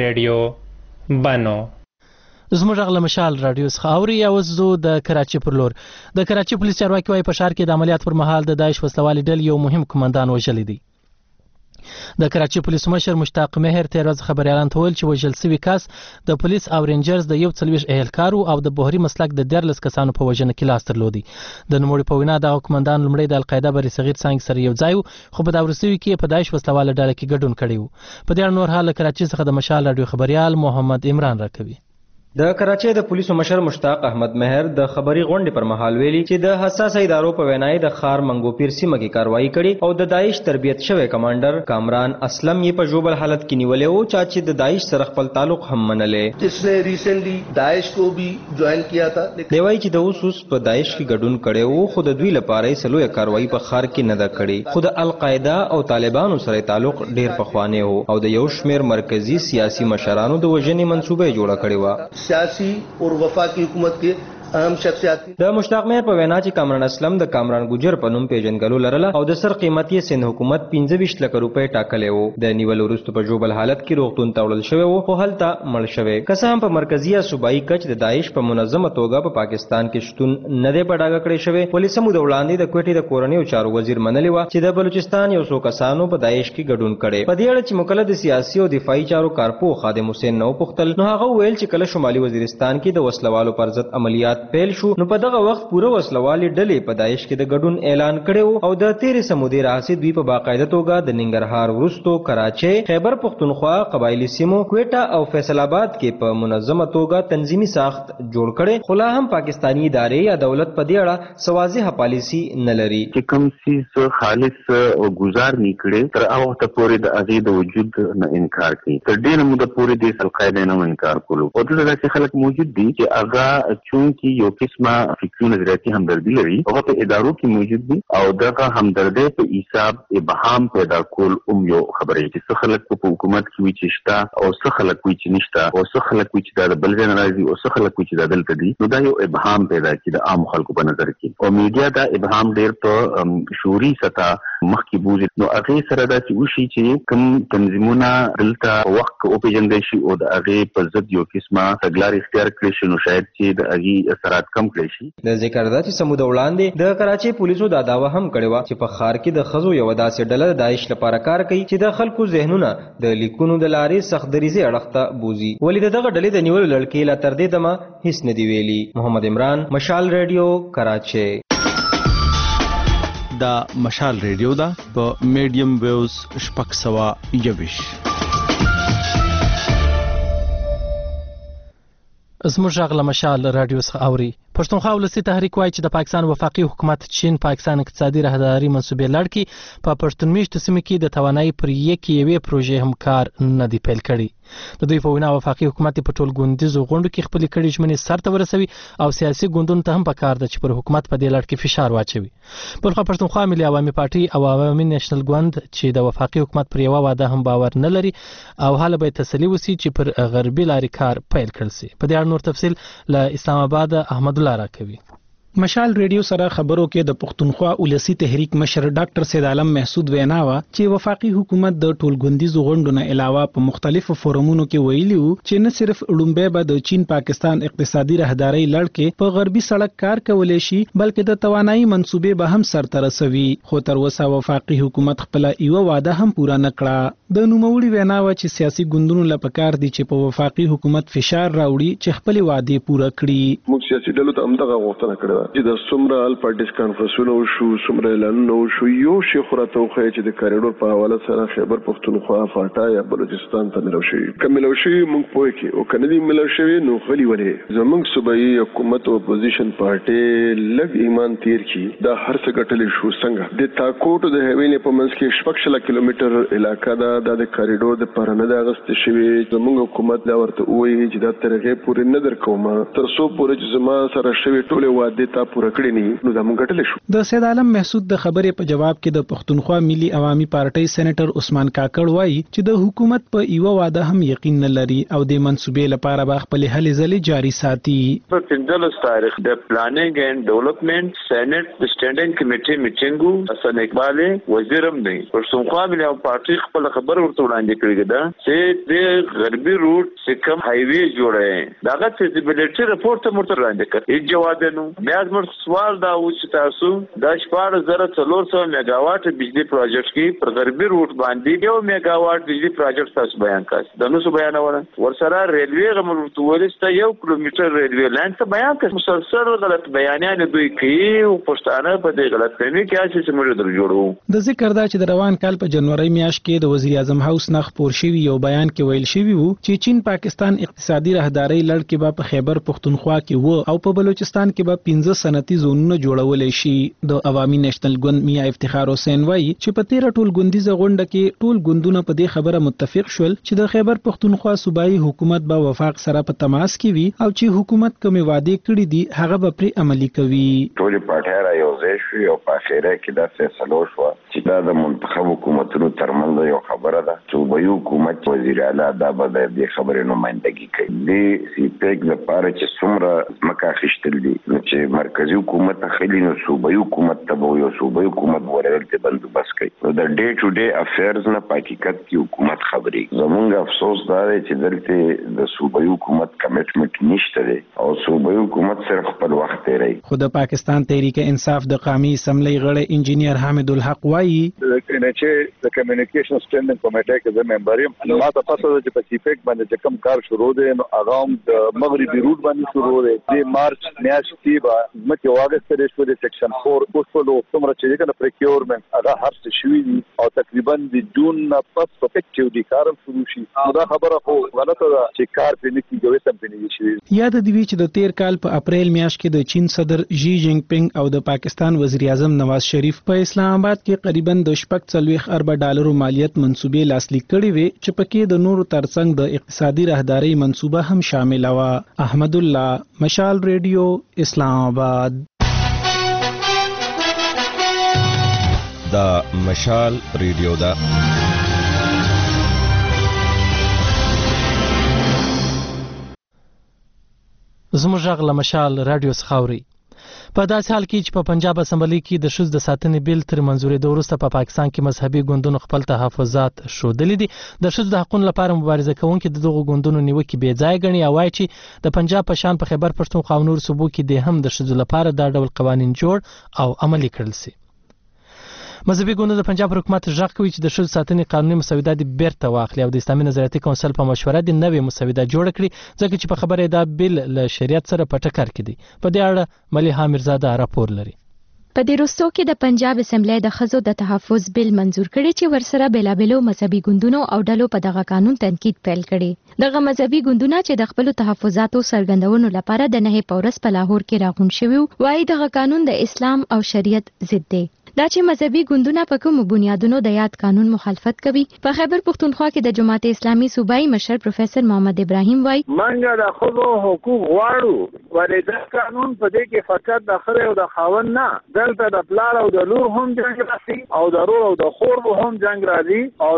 ریډیو، بنو. زموږ غله مشال رادیو څخه اوري. اوس زو د کراچي پر لور. د کراچي پولیس چارواکي وايي په ښار کې د عملیات پر مهال د داعش وسلوالي ډلې یو مهم کمانډان وژلی دی. د کراچي پولیسو مشر مشتاق مهر تیر ورځ خبريالان ته ویل چې وژل شوی کس د پولیس او رینجرز د 41 اهلکارو او د بهري مسلک د 14 کسانو په وژنه کې لاس درلودي. د نوموړي په وینا د قومندان لومړی د القاعده بری صغیر څنګه سره یو ځای خو په دا ورسوي کې په داعش وسلواله ډله کې ګډون کړی و. په دې نور حال کراچي څخه د مشال رادیو خبريال محمد عمران راکوي. د کراچۍ د پولیسو مشر مشتاق احمد مهر د خبري غونډې پر مهال ویلي چې د حساس ادارو په وینای د خار منګو پیر سیمه کې کاروایی کړي او د داعش تربیت شوی کمانډر کامران اسلم یې په جوبل حالت کې نیولې او چې د داعش سره خپل تعلق هم منلې. جسنے ریسنٹلی داعش کو بھی جوائن کیا تھا. دی وایي چې د اوس په داعش کې ګډون کړي او خو د دوی لپاره سلوې کاروایی په خار کې نه ده کړې خو د القاعده او طالبانو سره تعلق ډیر پخوانی وو او د یو شمیر مرکزی سیاسي مشرانو د وژنې منصوبه جوړه کړې و. سیاسی اور وفاقی حکومت کے اهم شخصیات د مشتاق مهر په وینا چې کامران اسلم د کامران ګجر په نوم پیژنګلو لرله او د سر قیمت یې سند حکومت 25 لک روپۍ ټاکلې وو. د نیول وروسته په جوبل حالت کې روغتون ته وړل شوی وو خو هلته مړ شوی. که هم په مرکزی یا صوبایي کچ د داعش په منظمه توګه په پاکستان کې شتون نه دی په ډاګه کړی شوی. پولیسو د وړاندې د کوټې د کورنیو چارو وزیر منلی و چې د بلوچستان یو څو کسانو په داعش کې ګډون کړي. په دې اړه چې مکلف سیاسي او دفاعي چارو کارپو خادم حسین نو پختل نو هغه ویل چې کله شمالي وزیرستان کې د وسلوالو پر ضد عملیات پیل شو نو دغه وخت پوره وسلوالې ډلې په داعش کې د ګډون اعلان کړو او د 13 سمودي راځي دوی په باقاعده توګه د ننګرهار ورستو کراچۍ خیبر پختونخوا قبایلی سیمو کوټا او فیصل آباد کې په منظمه توګه تنظیمي ساخت جوړ کړي خو لا هم پاکستانی ادارې یا دولت په دې اړه سوازه پالیسی نه لري. چې کوم څه خالص او گزار نکړي تر هغه ته پورې د ازي د وجود نه انکار کوي. تر ډیره موده پورې د القاعده نه انکار کولو او دغه خلک موجود دي چې هغه چون کې یو قسمه فکری نظریاتي همدردي لري هغه په ادارو کې موجود دي او دغه همدردي په حساب ابهام پیدا کول یو خبره چې څه خلک په حکومت کې وي چې شته او څه خلک وي چې نشته او څه خلک وي چې د بل ځای ناراضي او څه خلک وي چې د دلته دي. نو دا یو ابهام پیدا کړي د عام خلکو په نظر کې او میډیا دا ابهام ډیر په شعوري سطح مخکې بوزي. نو هغه سره دا چې وشي چې کوم تنظیمونه دلته وخت او پیژندل شي او د هغه په ضد یو قسمه تګلارې اختیار کړي شي نو شاید چې د هغه اثرات کم کړي شي. د ذکر ده چې سمود وړاندې د کراچۍ پولیسو دا داوا هم کړې و چې په خار کې د خزو یو داسې ډله د داعش لپاره کار کوي چې د خلکو ذهنونه د لیکونو د لارې سخت دریزي اړخ ته بوزي. ولې دغه ډلې د نیولو لړکې لا تر دې دمه هیڅ نه دی ویلي. محمد عمران مشال ریډیو کراچۍ. دا مشال ریډیو دا په میډیم ویوز شپږ سوه یویش. زموږ غږ له مشال رادیو څخه اوري. پښتونخوا ولسي تحریک وایي چې د پاکستان وفاقي حکومت چین پاکستان اقتصادي راهداري منصوبې لړ کې په پښتون میشتو سیمو کې د توانایي پر یوې پروژې هم کار نه دی پیل کړی. د دوی په وینا وفاقي حکومت په ټول ګوندیزو غونډو کې خپل کړي ژمنې سرته ورسوي او سیاسي ګوندونو ته هم پکار ده چې پر حکومت په دې لړ کې فشار واچوي. بلخو پښتونخوا ملي عوامي پارټي او عوامي نېشنل ګوند چې د وفاقي حکومت پر یو واده هم باور نه لري او حاله به تسلی وسی چې پر غربي لارې کار پیل کړي شي. په دې اړه نور تفصیل له اسلام آباد احمد الله راکوي. مشال ریډیو سره خبرو کې د پښتونخوا ولسی تحریک مشر ډاکټر سید عالم محسود وینا وا چې وفاقي حکومت د ټولګوندیزو غونډو نه علاوه په مختلفو فورمونو کې ویلي وو چې نه صرف لومبه به د چین پاکستان اقتصادي راهداري لړ کې په غربي سړک کار کولای شي بلکې د توانایي منصوبې به هم سرته رسوي. خو تر اوسه وفاقي حکومت خپل یو وعده هم پوره نه کړه. د نوموړي وینا وا چې سیاسي ګوندونو لپاره دي چې په وفاقي حکومت فشار راوړي چې خپل وعده پوره کړي. موږ سیاسي ډلو ته همدغه غوښتنه کړې چې د څومره ال پارټیز کانفرنسونه وشو څومره اعلانونه وشو یو شی خو راته وښیي چې د کاریډور په حواله سره خیبر پښتونخوا فاټا یا بلوچستان ته ملو شي که ملو شي موږ پوه کې او که نه دي ملو شوي نو غلي ولې زموږ صوبایي حکومت او اپوزیشن پارټي لږ ایمان تیر کړي دا هر څه ګټلی شو څنګه د تاکوټ د هیوینې په منځ کې 16 کیلومتر علاقه ده دا د کاریډور د پاره نه ده اغوستې شوې. زموږ حکومت دا ورته ووایي چې دا تر هغې پورې نه درکومه تر څو پورې چې زما سره شوې ټولې وعدې تا پوره کړې نه نو دا موږ ګټلی شو. د سید عالم محسود د خبرې په جواب کې د پښتونخوا ملي عوامي پارټۍ سېنیټر عثمان کاکړ وایي چې د حکومت په یو وعده هم یقین نه لري او د منصوبې لپاره به خپل هلې ځلې جاري ساتي. په 15 تاریخ د پلانینګ اینڈ ډیولپمنٹ سېنیټ د سټینډینګ کمیټې میټینګ حسن اقبال وزیرم دی. پښتونخوا ملي عوامي پارټۍ خپل خبر ورته وړاندې کړی ده چې د غربي روټ چې کوم هایوي جوړه داغه فیزیبিলিټي رپورټ ته مرته وړاندې کړ. هیڅ جواب نه. بیا بیا زموږ سوال دا و چې تاسو د 14,400 میگاواټ بجلی پروجیکټ کې پر غربي روټ باندې 1 میگاواټ بجلی پروجیکټ تاسو بیان کړئ د نو څه بیانونه ورسره ریلوی غمرته ورسته 1 کیلومتر ریلوی لاین ته بیان کړئ مسلسل غلط بیانونه دوی کوي او پښتانه په دې غلط فهمي کې چې موږ در جوړو د ذکر دا چې د روان کال په جنوري میاشت کې د وزیر اعظم هاوس نه خبر شوی یو بیان کې ویل شوی وو چې چین پاکستان اقتصادي راهداري لړ کې به په خیبر پختونخوا کې وو او په بلوچستان کې به 15 صنعتي زونونه جوړول شي د عوامي نېشنل ګوند میا افتخار حسین وایي چې په 13 ټول ګوندیزه غونډه کې ټول ګوندونه په دې خبره متفق شول چې د خیبر پختونخوا صوبایي حکومت به وفاق سره په تماس کې وي او چې حکومت کومې وعده کړې دي هغه به پر عملي کوي. ټول پارټي را یو ځای شو او په اخیره کې دا فیصله وشوه چې دا د منتخب حکومتونو ترمنځ یو خبره ده صوبایي حکومت وزیر اعلی دا به د دې خبرې نمائندګي کوي د سی پیک لپاره چې څومره مکه خشتل دي چې مرکزی حکومت خېلی نو صوبایي حکومت ته یو صوبایي حکومت ورول ته بندوبست کوي نو د ډے ټو ډے افیرز نه حقیقت کی حکومت خبري زمونږ افسوس دا دی چې دلته د صوبایي حکومت کمټمنټ نشته دی او صوبایي حکومت صرف خپل وخت تیری. خو د پاکستان تحریک انصاف د قومي اسمبلی غړی انجینیر حامد الحق وایي چې د کمیونیکیشن سټینډینګ کمیټه کې د ممبر یم نو ما ته پته ده چې په سیپیک باندې چې کوم کار شروع دی نو هغه د مغربي روټ باندې شروع دی د مارچ میاشت کې به مکه واغست لري شو د سیکشن 4 اوسلو څومره چې کنه پریکیورمنت هغه هر څه شوی دي او تقریبا د جون نه پس افیکټیو دي کار شروع شي نو دا خبره خو غلطه ده چې کار په نکی جوړې سم په نکی شي. یاد دی چې د 13 کال په اپریل میاشت کې د چین صدر جی جینګ پینګ او د پاکستان وزیر اعظم نواز شریف په اسلام آباد کې قریبا د $40 ارب مالیت منصوبې لاسلیک کړې وې چې پکې د نورو ترڅنګ د اقتصادي راهداري منصوبه هم شامل و. احمد الله مشال ریډیو اسلام آباد. دا مشال ریډیو دا زموږ غږ له مشال رادیو څخه اوري. په داسې حال کې چې په پنجاب اسمبلی کې د ښځو د ساتنې بیل تر منځورېدو وروسته په پاکستان کې مذهبي ګوندونو خپل تحفظات ښودلي دي. د ښځو د حقونو لپاره مبارزه کوونکي د دغو ګوندونو نیوکې بې ځایه ګڼي او وایي چې د پنجاب په شان په خیبر پښتونخوا او نورو صوبو کې د هم د ښځو لپاره دا ډول قوانین جوړ او عملي کړل شي. مذهبي ګوندونه د پنجاب حکومت غږ کوي چې د ښځو ساتنې قانوني مسوده دې بیرته واخلي او د اسلامي نظریاتي کونسل په مشوره د نوې مسوده جوړه کړي ځکه چې په خبره دا بیل له شریعت سره په ټکر کې دی. په دې اړه ملیحه میرزاده راپور لري. په دې وروستو کې د پنجاب اسمبلی د ښځو د تحفظ بیل منظور کړي چې ورسره بیلابیلو مذهبي ګوندونو او ډلو په دغه قانون تنقید پیل کړي. دغه مذهبي ګوندونه چې د خپل تحفظاتو څرګندونو لپاره د 9 پورس په لاهور کې راغون شوي وایي دغه قانون د اسلام او شریعت ضد دی. دا چې مذهبي ګوندونه په کومو بنیادونو د یاد قانون مخالفت کوي. په خیبر پښتونخوا کې د جماعت اسلامي صوبایي مشر پروفیسور محمد ابراهیم وایي منګه د خپل حقوق غواړو ولې دا قانون په دې کې فقط د خره او د خاوند نه دلته د پلار او د لور هم جنگ راځي او د رور او د خور هم جنگ راځي او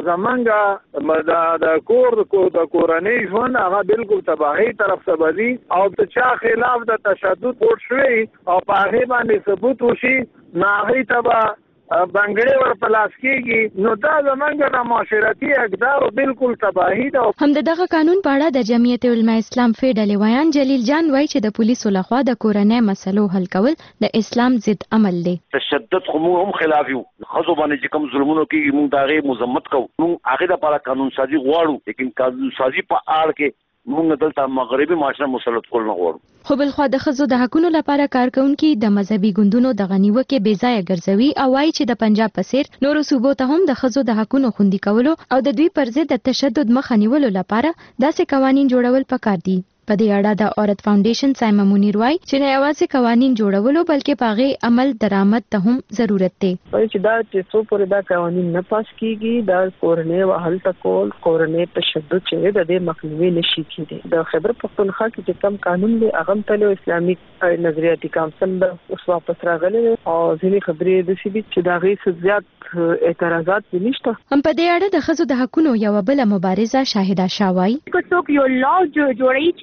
زمونږ د کورنۍ ژوند هغه بالکل تباہي طرف ته بدي او د چا خلاف د تشدد پورت شوی او په هغه باندې ثبوت وشي ناغی تبا بنگړې ور پلاس کېږي نو دا زمونږ د معاشرتي اقدار بالکل تباہي ده. هم دغه قانون په اړه د جمعیت علماء اسلام فیډل ویان جلیل جان وایي چې د پولیسو لخوا د کورنۍ مسلو حل کول د اسلام ضد عمل دی. تشدد خو هم خلاف یو خزو باندې چې کوم ظلمونو کېږي موږ دا غي مذمت کوو موږ هغه لپاره قانون سازي غواړو لیکن قانون سازي په اړه کې موږ دلته مغربي معاشره مسلط کول نه غواړو. خو بل خو د ښځو د حقونو لپاره کارکونکي د مذهبي ګوندونو د غنیوکې بې ځایه ګرځوي او وایي چې د پنجاب په څیر نورو صوبو ته هم د ښځو د حقونو خوندي کولو او د دوی پر ضد د تشدد مخه نیولو لپاره داسې قوانین جوړول پکار دي. په دې اړه د عورت فاونډیشن سایمه منیر وایي چې نه یوازې قوانین جوړولو بلکې په هغې عمل درآمد ته هم ضرورت دی. چې دا چې څو پورې دا قوانین نه پاس کیږي دا کورنۍ وهل تکول کورنۍ تشدد چې د دې مخنیوي نشي کېدی. د خیبر پښتونخوا کې چې کوم قانون دی هغه تل اسلامي نظریاتي کونسل اوس واپس راغلی او ځینې خبرې د سی بي چې دا غي زیات اعتراضات نشته. هم په دې اړه د ښځو د حقونو یو بل مبارزه شاهده شاوای که څوک یو لا جوړی چې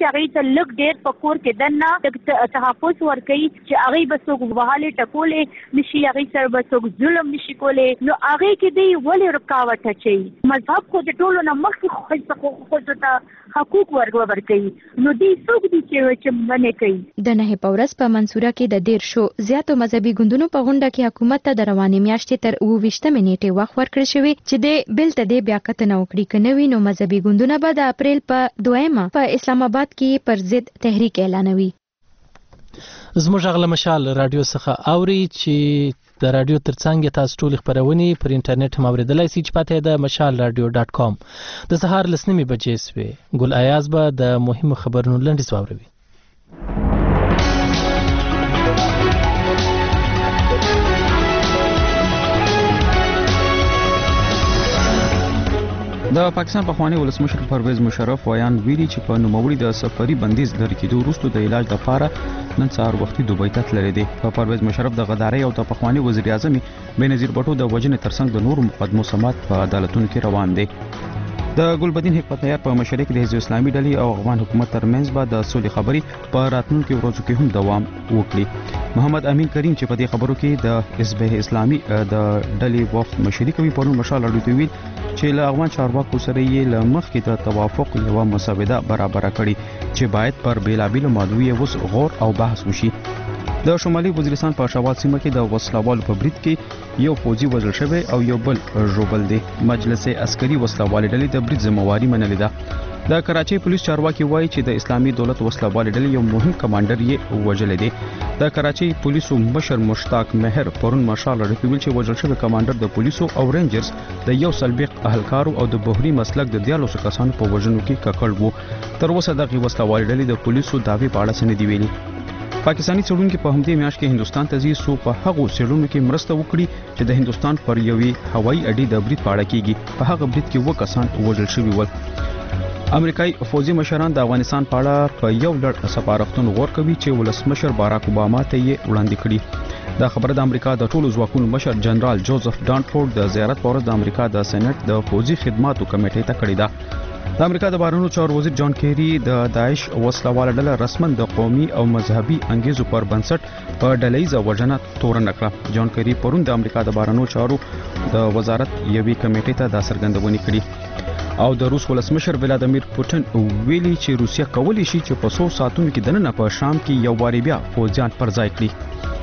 هغه ته لګ ډیر پکور کې دنه تحفظ ورکړي چې هغه به څوک وهاله ټکولې نشي، هغه سره به څوک ظلم نشي کولای. نو هغه کې دی ولې رکاوټ اچي؟ مذهب خو د ټولو نه مخکې خو ته حقوق ورکړي، نو دې څوک دي چې منې کوي. د نه پورس په منصوره کې د 13 زیاتو مذهبي ګوندونو په غونډه کې حکومت ته د روانې میاشتې تر 28 نیټې وخت ورکړل شوی چې د بل ته د بیا کتنه وکړي. کنوي نو مذهبي ګوندونه به د اپریل په 2 په اسلام آباد کې پر ضد تحریک اعلانوي. زموږ غل مشال رادیو څخه اوري چې د رادیو ترڅنګ تاسو ټول خبرونه پر انټرنیټ هم اوریدلای شئ چې پته ده mashalradio.com. د سهار لسنیمه بجې سوي ګل ایاز به د مهمو خبرونو لنډیز واوروي. د پاکستان پخوانی ولسمشر پرویز مشرف ویان ویلي چې په نوموړي د سفري بندیز لري کېدو وروسته د علاج لپاره نن سهار وختي دوبۍ ته تللی دی. په پرویز مشرف د غدارۍ او د پخوانی وزیر اعظم بېنظیر بټو د وژنې ترڅنګ د نورو مقدمو سماعت په عدالتونو کې روان دی. د ګلبدین حکمتیار په مشرۍ کې د حزب اسلامي ډلې او افغان حکومت ترمنځ به د سولې خبرې په راتلونکو ورځو کې هم دوام وکړي. محمد امین کریم چې په دې خبرو کې د حزب اسلامي د ډلې وفد مشري کوي پرون مشال اړوي ویل چې له افغان چارواکو سره یې له مخکې د توافق یو مسوده برابر کړي چې باید پر بیلابیلو مادویه وس غور او بحث وشي. د شمالي وزیرستان په شوال سیمه کې د وسلوالو په برید کې یو فوجي وژل شوی او یو بل ژوبل دی. مجلس عسکري وسلوالې ډلې د برید ذمہواری منلې ده. د کراچۍ پولیس چارواکي وایي چې د اسلامي دولت وسلوالې ډلې یو مهم کمانډر یې وژل دی. د کراچۍ پولیسو مشر مشتاق مهر پرون مشال اړوي چې وژل شوی کمانډر د پولیسو او رینجرز د یو سلبیق اهلکارو او د بهري مسلک د 14 کسانو په وژنو کې ککړ وو. تر اوسه دغه وسلوالې ډلې د پولیسو دعوی په اړه څه نه دی ویلي. پاکستانی څېړونکو په همدې میاشت کې هندستان ته ځي سو په هغو څېړونکو کې مرسته وکړي چې د هندستان پر یوې هوایي اډې د برید په اړه کېږي. په هغه برید کې 2 کسان وژل شوي ول. امریکایي فوجي مشران د افغانستان په اړه په یو لړ سپارښتنو غور کوي چې ولسمشر باراک اوباما ته یې وړاندې کړي. دا خبره د امریکا د ټولو ځواکونو مشر جنرال جوزف ډانفورد د زیارت پر ورځ د امریکا د سېنات د فوجي خدماتو کمیټې ته کړې ده. د امریکا د بهرنیو چارو وزیر جان کیری د داعش وسلواله ډله رسما د قومي او مذهبي انګیزو پر بنسټ په ډلهیزه وژنه تورن کړه. جان کیری پرون د امریکا د بهرنیو چارو د وزارت یوې کمیټې ته دا څرګندونه کړې او د روس ولسمشر ولادیمیر پوتین ویلي چې روسیا کولی شي چې په 100 ساعتونو کې دننه په شام کې یو واری بیا فوجیان پر ځای کړي.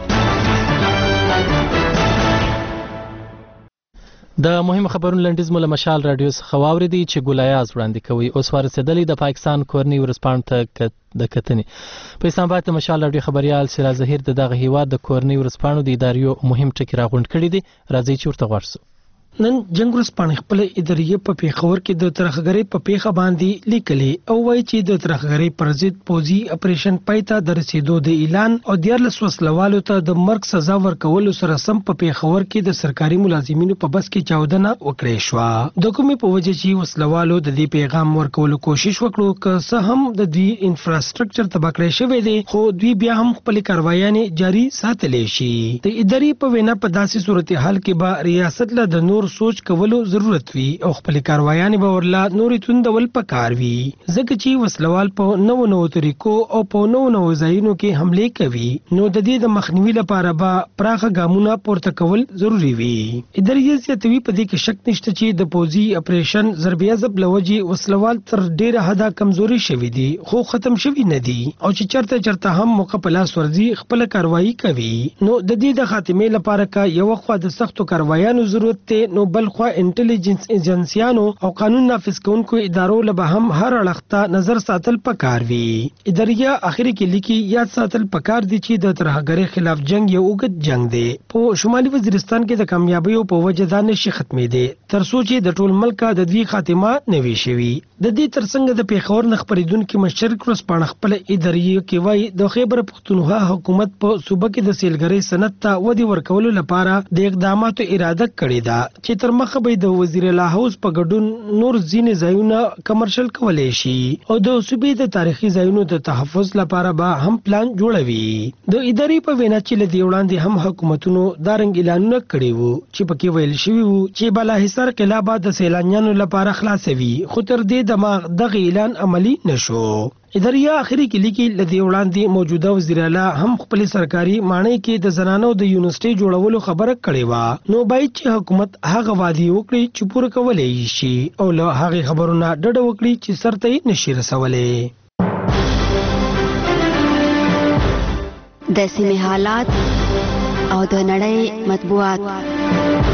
د مهم خبرونو لنډیز مو له مشال رادیو څخه واوریدي چې ګل ایاز وړاندې کوي. اوس ورسېدلې د پاکستان کورنۍ ورسپاڼو ته د کتنې په اسلام آباد د مشال رادیو خبريال سراج ظهیر دغه هیواد د کورنۍ ورسپاڼو د اداریو مهم ټکی راغونډ کړي دي. راځي چې ورته ورسو. نن جنگ ورسپاڼې خپل ادارې په پیښور کې د ترخګرۍ په پیښه باندې لیکلې او وایي چې د ترخګرۍ پر ضد پوځي اپریشن پایته د رسیدو د اعلان او 14 وسلوالو ته د مرګ سزا ورکولو سره سم په پیښور کې د سرکاري ملازمینو په بس کې چاودنه وکړې شو. د کومې په وجه چې وسلوالو د دې پیغام ورکولو کوشش وکړو که څه هم د دوی انفراستراکچر تباہ کړی شوی دی خو دوی بیا هم خپل کاروایانې جاری ساتلې شي. د ادارې په وینا په داسې صورتحال کې به ریاست له د نور سوچ کولو ضرورت وي او خپل کاروایانې به ورلا نورې توندول پکار وي ځکه چې وسلوال په نوو طریقو او په نوو ځایونو کې حمله کوي نو د دې د مخنیوي لپاره به پراخه ګامونه پورته کول ضروری وي. ادارې زیاتوي په دې کې شک نشته چې د پوځي اپریشن ضربې ضرب لوجي وسلوال تر ډیره حدا کمزوري شوی دي خو ختم شوی نه دي او چې چرته هم موقع په لاس ورځي خپل کاروایی کوي نو د دې د خاتمې لپاره کا یو خو د سختو کاروایانو ضرورت ته نو بل خو انټيليجنس ایجنسيانو او قانون نافذ کوونکو ادارو له هم هر اړخته نظر ساتل پکار وي. ادارې اخري کې لیکي یاد ساتل پکار دي چې د ترهګرۍ خلاف جنگ یو اوږد جنگ دی په شمالي وزیرستان کې د کامیابیو په وجه دا نشي ختمې دي تر څو چې د ټول ملک د دوی خاتمه نوي شوي. د دې ترڅنګ د پیښور نخبریدونکو مشرک ورسپاڼه خپل ادارې کې وایي د خیبر پختونخوا حکومت په صوبه کې د سیلګرۍ صنعت ته ودی ورکولو لپاره د اقداماتو اراده کړې ده چې تر مخه به د وزیر اعلی هاوس په ګډون نور ځینې ځایونه کمرشل کولای شي او د صوبې د تاریخي ځایونو د تحفظ لپاره به هم پلان جوړوي. د ادارې په وینا چې لدی وړاندې هم حکومتونو دا رنګ اعلانونه کړي وو چې پکې ویل شوی وو چې بالا حصار قلعه به د سیلانیانو لپاره خلاصوي خو تر دې دغه اعلان عملی نشو. اداریه اخري کې لیکي لدی وړاندې موجوده وزیر اعلی هم خپل سرکاري معنی کې د زنانو د یونیورسيټي جوړولو خبره کړې و نو باید چې حکومت هغه وادي وکړي چې پوره کولای شي او له هغه خبرونه ډډه وکړي چې سرته نشي رسولې. د سیمې حالات او د نړۍ مطبوعات.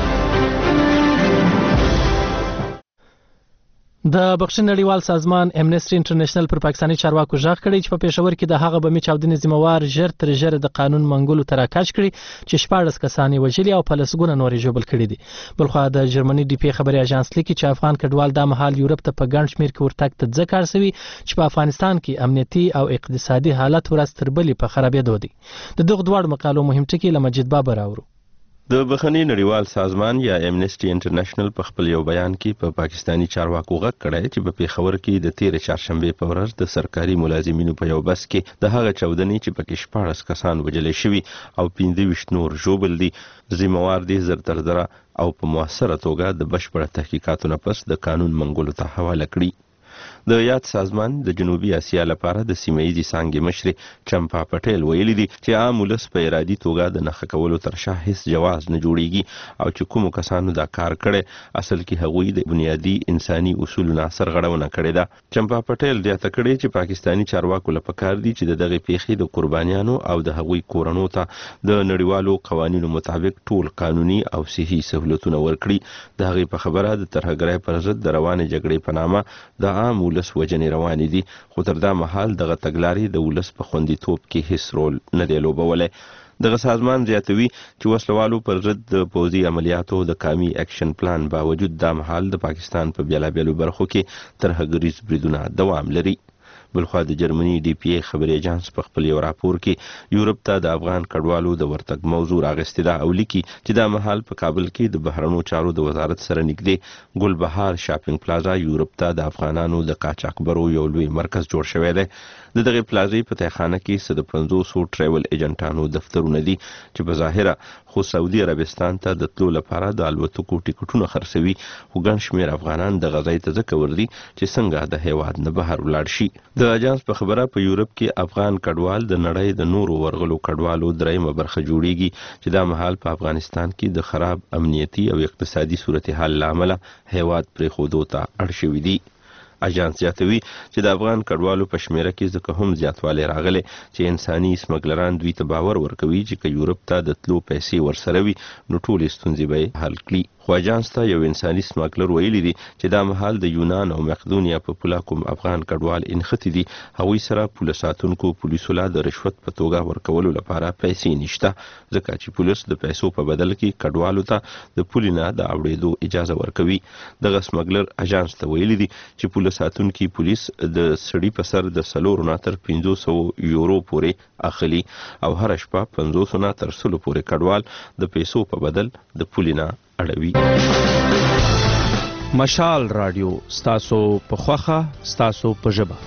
د بخښنې نړیوال سازمان امنیسټي انټرنیشنل پر پاکستاني چارواکو ژغ کړی چې په پېښور کې د هغه بمي چاودنې ذمہوار ژر تر ژره د قانون منګولو ته راکاږ کړي چې 14 کسان یې وژلي او په لسګونه نورې ژوبل کړي دي. بلخوا د جرمني ډي پی خبري اژانس لیکي چې افغان کډوال د مهال یورپ ته په ګڼ شمیر کې ورتګ ته ځکه ارسوي چې په افغانستان کې امنیتي او اقتصادي حالت ورځ تر بلې په خرابېدو دي. د دغه دوه مقالو مهم ټکي له مجید بابر اورو. د بخښنې نړیوال سازمان یا امنیسټي انټرنیشنل په خپل یو بیان کې په پاکستانی چارواکو غږ کړی چې په پیښور کې د 13 چهارشنبه په ورځ د سرکاري ملازمینو په یو بس کې د هغه چاودنې چې پکې 14 کسان وژل شوي او 25 نور ژوبل دي ذمہوار دي زر تر زره او په موثره توګه د بشپړ تحقیقاتو نه پس د قانون منګولو ته حواله کړي. د یاد سازمان د جنوبي اسیا لپاره د سیمه‌ییزې څانګې مشر چمپا پټیل ویلي دي چې عام ولس په ارادي توګه د نښه کولو تر شا هیڅ جواز نه جوړیږي او چې کومو کسانو دا کار کړي اصل کې هغوی د بنیادي انساني اصولو نه سرغړونه کړې ده. چمپا پټیل زیاته کړې چې پاکستانی چارواکو لپاره پکار دي چې دغه پیښې د قربانیانو او د هغوی کورنو ته د نړیوالو قوانینو مطابق ټول قانوني او صحي سہولتونه ورکړي. د هغې په خبره د ترهګرۍ پر ضد د روانې جګړې په نامه د عام ولس وجنې روانې دي خو تر دا مهال دغه تګلارې د ولس په خوندیتوب کې هیڅ رول نه دی لوبولی. دغه سازمان زیاتوي چې وسلوالو پر ضد د پوځي عملیاتو د قومي اکشن پلان باوجود دا مهال د پاکستان په بیلابیلو برخو کې ترهګریز بریدونه دوام لري. بلخوا د جرمني ډي پی ای خبري اژانس په خپل یو راپور کې یورپ ته د افغان کډوالو د ورتګ موضوع راغستې ده او لیکي چې دا مهال په کابل کې د بهرنیو چارو د وزارت سره نږدې ګلبهار شاپینګ پلازا یورپ ته د افغانانو د قاچاقبرو یو لوی مرکز جوړ شوی دی. د دغه پلازې په تخانه کې څه د 500 ټریول ایجنټانو دفترونه دي چې په ظاهره خو سعودي عربستان ته د تلو لپاره د الوتکو ټیکټونه خرڅوي خو ګڼ شمېر افغانان د غزای ته ځکه ورځي چې څنګه د هیواد نه بهر ولاړ شي. د اجانس په خبره په یورپ کې افغان کډوال د نړۍ د نورو ورغلو کډوالو درېمه برخه جوړیږي چې دا مهال په افغانستان کې د خراب امنیتي او اقتصادي صورتحال لامل هیواد پرې خودو ته اړ شوی دی. اجانس زیاتوي چې د افغان کډوالو په شمیره کې ځکه هم زیاتوالی راغلی چې انساني سمګلران دوی ته باور ورکوي چې که یورپ ته د تلو پیسې ورسره وي نو ټولې ستونزې به حل کړي. خو اجانس ته یو انساني سمګلر ویلي دي چې دا مهال د یونان او مقدونیا په پوله کوم افغان کډوال انختی دي هغوی سره پوله ساتونکو پولیسو لا د رشوت په توګه ورکولو لپاره پیسې نشته ځکه چې پولیس د پیسو په بدل کې کډوالو ته د پولې نه د اوړېدو اجازه ورکوي. دغه سمګلر اجانس ته ویلي دي چې پوله ساتونکي پولیس د سړي په سر د 4 نه تر 500 یورو پورې اخلي او هر شپه 500 نه تر 100 پورې کډوال د پیسو په بدل د پولې نه اړوي. مشال رادیو ستاسو په خوخه ستاسو په ژبه.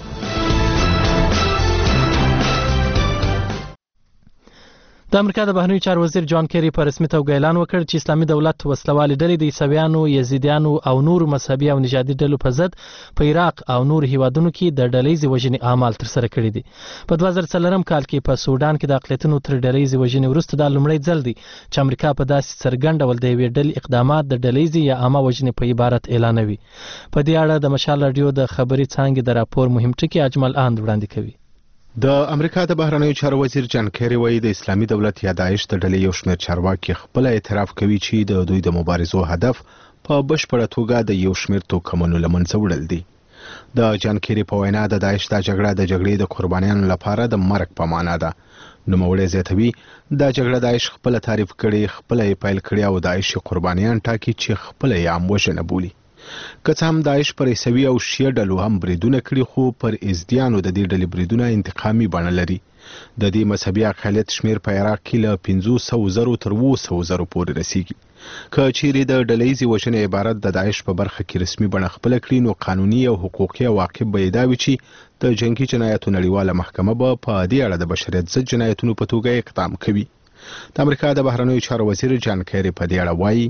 د امریکا د بهرنیو چارو وزیر جان کیری په رسمي توګه اعلان وکړ چې اسلامي دولت وسلوالې ډلې د عیسویانو، یزیدیانو او نورو مذهبي او نژادي ډلو په ضد په عراق او نور هیوادونو کې د ډلهیزې وژنې اعمال ترسره کړي دي. په 2004 کال کې په سودان کې د اقلیتونو تر ډلهیزې وژنې وروسته دا لومړی ځل دی چې امریکا په داسې څرګند ډول د یوې ډلې اقدامات د ډلهیزې یا عامه وژنې په عبارت اعلانوي. په دې اړه د مشال رادیو د خبري څانګې د راپور مهم ټکي اجمل اند وړاندې کوي. د امریکا د بهرنیو چارو وزیر جان کیری وایي د اسلامي دولت یا داعش د ډلې یو شمېر چارواکي خپل اعتراف کوي چې د دوی د مبارزو هدف په بشپړه توګه د یو شمېر توکمونو له منځه وړل دي. د جان کیری په وینا د داعش د جګړې د قربانیانو لپاره د مرګ په معنا ده. نوموړی زیاتوي دا جګړه داعش خپل تعریف کړي، خپل یې پیل کړي او داعش قربانیان ټاکي چې خپل یې عام وژنه بولي. که څه هم داعش پر عیسوي او شیعه ډلو هم بریدونه کړي خو پر ازدیانو د دې ډلې بریدونه انتقامي بڼه لري. د دې مذهبي اقلیت شمیر په عراق کې له 500,000 تر 200,000 پورې رسیږي. که چیرې د ډلهیزې وژنې عبارت د داعش په برخه کې رسمي بڼه خپله کړي نو قانوني او حقوقي عواقب به یې دا وي چې د جنګي جنایاتو نړیواله محکمه به په دې اړه د بشریت ضد جنایتونو په توګه اقدام کوي. د امریکا د بهرنیو چارو وزیر جان کیری په دې اړه وایي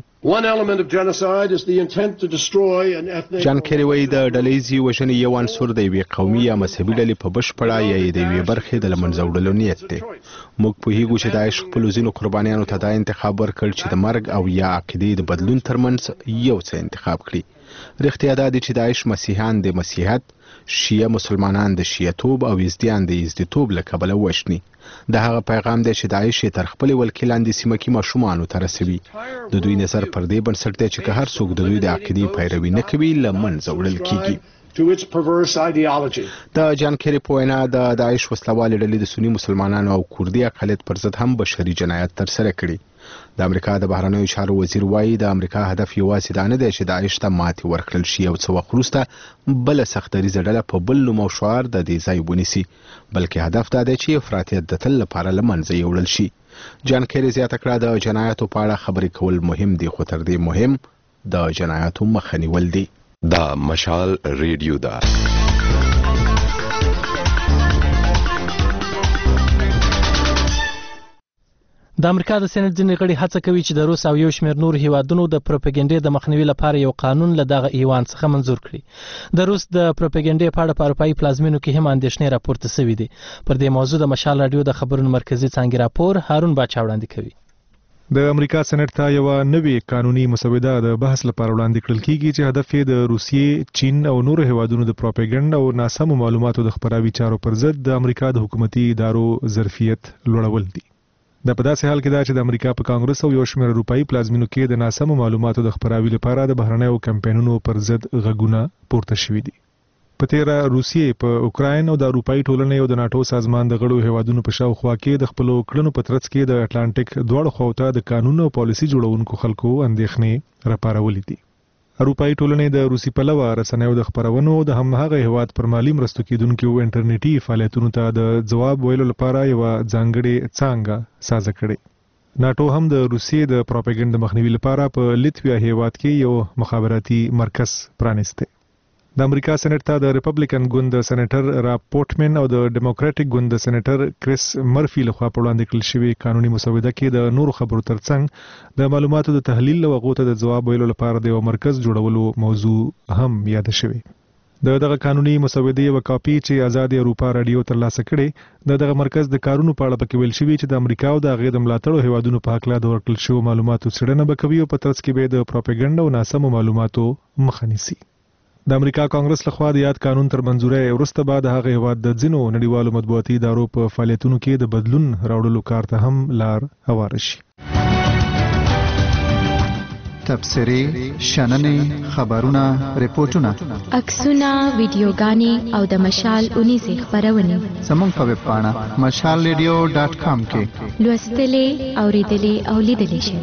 جان کیری وایي د ډلهیزې وژنې یو عنصر د یوې قومي یا مذهبي ډلې په بشپړه یا د یوې برخې د له منځه وړلو نیت دی. موږ پوهیږو چې داعش خپلو ځینو قربانیانو ته دا انتخاب ورکړ چې د مرګ او یا عقیدې د بدلون ترمنځ یو څه انتخاب کړي. رښتیا دا دی چې داعش مسیحیان د مسیحیت، شیعه مسلمانان د شیعتوب او یزدیان د یزدیتوب له کبله وژني. د هغه پیغام دی چې داعش یې تر خپلې ولکې لاندې سیمه کې ماشومانو ته رسوي. د دوی نظر پر دې بنسټ دی چې که هر څوک د دوی د عقیدې پیروي نه کوي له منځه وړل کیږي. د جان کیری په وینا د داعش وسلوالې ډلې د سني مسلمانانو او کوردي اقلیت پر ضد هم بشري جنایت ترسره کړي. د امریکا د بهرنیو چارو وزیر وایي د امریکا هدف یوازې دا نه دی چې داعش ته ماتې ورکړل شي او څه وخت وروسته بله سختدریزه ډله په بل نوم او شعار د دې ځای ونیسي، بلکې هدف دا دی چې افراطیت د تل لپاره له منځه یوړل شي. جان کیری زیاته کړه د جنایاتو په اړه خبرې کول مهم دي، خو تر دې مهم د جنایاتو مخه نیول دي. دا مشال ریډیو ده. د امریکا د سېنات ځینې غړي هڅه کوي چې د روس او یو شمېر نور هیوادونو د پروپاګاندا د مخنیوي لپاره یو قانون له دغه ایوان څخه منظور کړي. د روس د پروپاګاندا په اړه په اروپایي پلازمینو کې هم اندېښنې راپورته شوې دي. پر دې موضوع د مشال رادیو د خبرونو مرکزي څانګې راپور هارون باچا وړاندې کوي. د امریکا سېنات ته یو نوې قانوني مسوده د بحث لپاره وړاندې کړل کیږي چې هدف یې د روسیې، چین او نورو هیوادونو د پروپاګاندا او ناسمو معلوماتو د خپراوي چارو پر ضد د امریکا د حکومتي ادارو ظرفیت لوړول دي. دا په داسې حال کې ده چې د امریکا په کانګرس او یو شمېر اروپایي پلازمینو کې د ناسمو معلوماتو د خپراوي لپاره د بهرنیو کمپاینونو پر ضد غږونه پورته شوي دي. په تیره روسیې په اوکراین او د اروپایي ټولنې او د ناټو سازمان د غړو هیوادونو په شاوخوا کې د خپلو کړنو په ترڅ کې د اټلانټیک دواړو خواو ته د قانون او پالیسي جوړونکو خلکو اندېښنې راپارولې دي. اروپایي ټولنې د روسي پلوه رسنیو د خپرونو د هماغه هیواد پر مالی مرستو کېدونکو انټرنیټي فعالیتونو ته د ځواب ویلو لپاره یو ځانګړې څانګه سازه کړې. ناټو هم د روسیې د پروپاګاندا مخنیوي لپاره په لیتویا هیواد کې یو مخابراتي مرکز پرانیسته. د امریکا سېنات ته د ریپبلیکن ګوند د سېنیټر راب پورټمن او د ډیموکراټک ګوند د سېنیټر کریس مرفي لخوا په وړاندې کړل شوی قانوني مسوده کې د نورو خبرو ترڅنګ د معلوماتو د تحلیل او غوته د ځواب ویلو لپاره د یو مرکز جوړولو موضوع هم یاد شوی. دغه قانوني مسودې یو کاپی چې آزاد اروپا رادیو ترلاسه کړي دغه مرکز د کارونو په اړه پکې ویل شوی چې د امریکا او د هغې د ملاتړو هیوادونو په حق لا د ورکړل شوو معلوماتو څېړنه به کوي او په ترڅ کې به د پروپاګاندا او ناسمو معلوماتو مخه نیسي. د امریکا کانګرس لخوا د یاد قانون تر منځورۍ وروسته به د هغه هیواد د ځینو نړیوالو مطبوعاتي ادارو په فعالیتونو کې د بدلون راوړلو کار ته هم لار هواره شي. تبصرې، شننې، خبرونه، ریپورتونه، عکسونه، ویډیوګانې او د مشال اونیزې خپرونې زموږ په ویب پاڼه mashalradio.com کې لوستلې، اوریدلې او لیدلې شئ.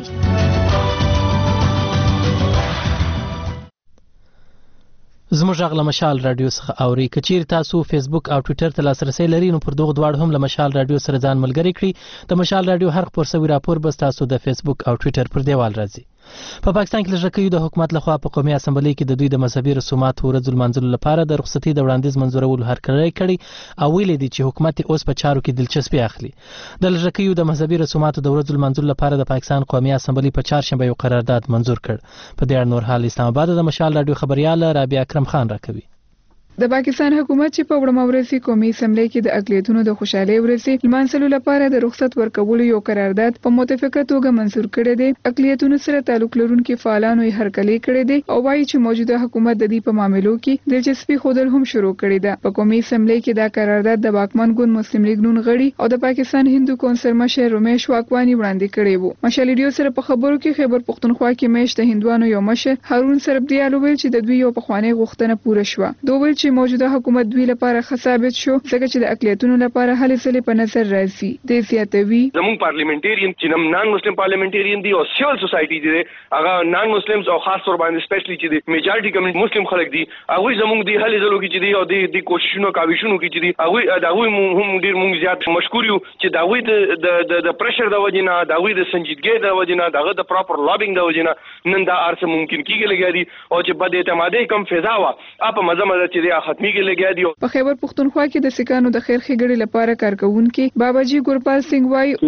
زموږ غږ له مشال رادیو څخه اوري. که چیرې تاسو فیسبوک او ټویټر ته لاسرسی لرئ نو پر دغه دواړو هم له مشال رادیو سره ځان ملګری کړئ. د مشال رادیو هر خپور شوی راپور به تاسو د فیسبوک او ټویټر پر دیوال راځي. په پاکستان کې لږکیو د حکومت لخوا په قومي اسمبلی کې د دوی د مذهبي رسوماتو ورځو لمانځلو لپاره د رخصتۍ د وړاندیز منظورولو هرکلی کړی او ویلي دي چې حکومت اوس په چارو کې دلچسپي اخلي. د لږکیو د مذهبي رسوماتو د ورځو لمانځلو لپاره د پاکستان قومي اسمبلی په چهارشنبه یو قرارداد منظور کړ. په دې اړه نور حال اسلام آباد د مشال رادیو خبريال رابعه اکرم خان راکوي. د پاکستان حکومت چې په وړمه ورځ قومي اسمبلی کې د اقلیتونو د خوشحالۍ ورځ لمانځلو لپاره د رخصت ورکولو یو قرارداد په متفقه توګه منظور کړی دی. اقلیتونو سره تعلق لرونکي فعالانو یې هرکلی کړی دی او وایي چې موجوده حکومت د دې په معاملو کې دلچسپي ښودل هم شروع کړې ده. په قومي اسمبلی کې دا قرارداد د واکمن ګوند مسلم لیگ نون غړي او د پاکستان هندو کونسل مشر رمیش واکوانی وړاندې کړی وو. مشال ریډیو سره په خبرو کې خیبر پختونخوا کې میشت هندوانو یو مشر هارون سربدیال ویل چې د دوی یو پخوانی غوښتنه پوره شوه. دوی چې موجوده حکومت دوی لپاره ثابت شو ځکه چې د اقلیتونو لپاره هلې ځلې په نظر راځي. د زیاتوي زموږ پارلیمنټریان چې نان مسلم پارلیمنټریان دي او سیول سوسایټي دي هغه نان مسلمز او خاص طور باندې سپیشلی چې د میجارټي کمیونټي مسلم خلک دي هغه زموږ د هلې ځلو کې چې دي او د کوششونو کاوشونو کې چې دي هغه هم ډیر موږ زیات مشکور یو چې دا وی د پرشر د وجنه دا وی د سنجیدګۍ د وجنه دغه د پراپر لابینګ د وجنه نن دا ارسه ممکن کیږي لګیاري او چې بد اعتمادي کم فضا وا اپ مزه چې د ختمي کې لګیاري. په خیبر پختونخوا کې د سکانو د خیر ښېګړې لپاره کارکونکي باباجي ګورپال سنگ وایي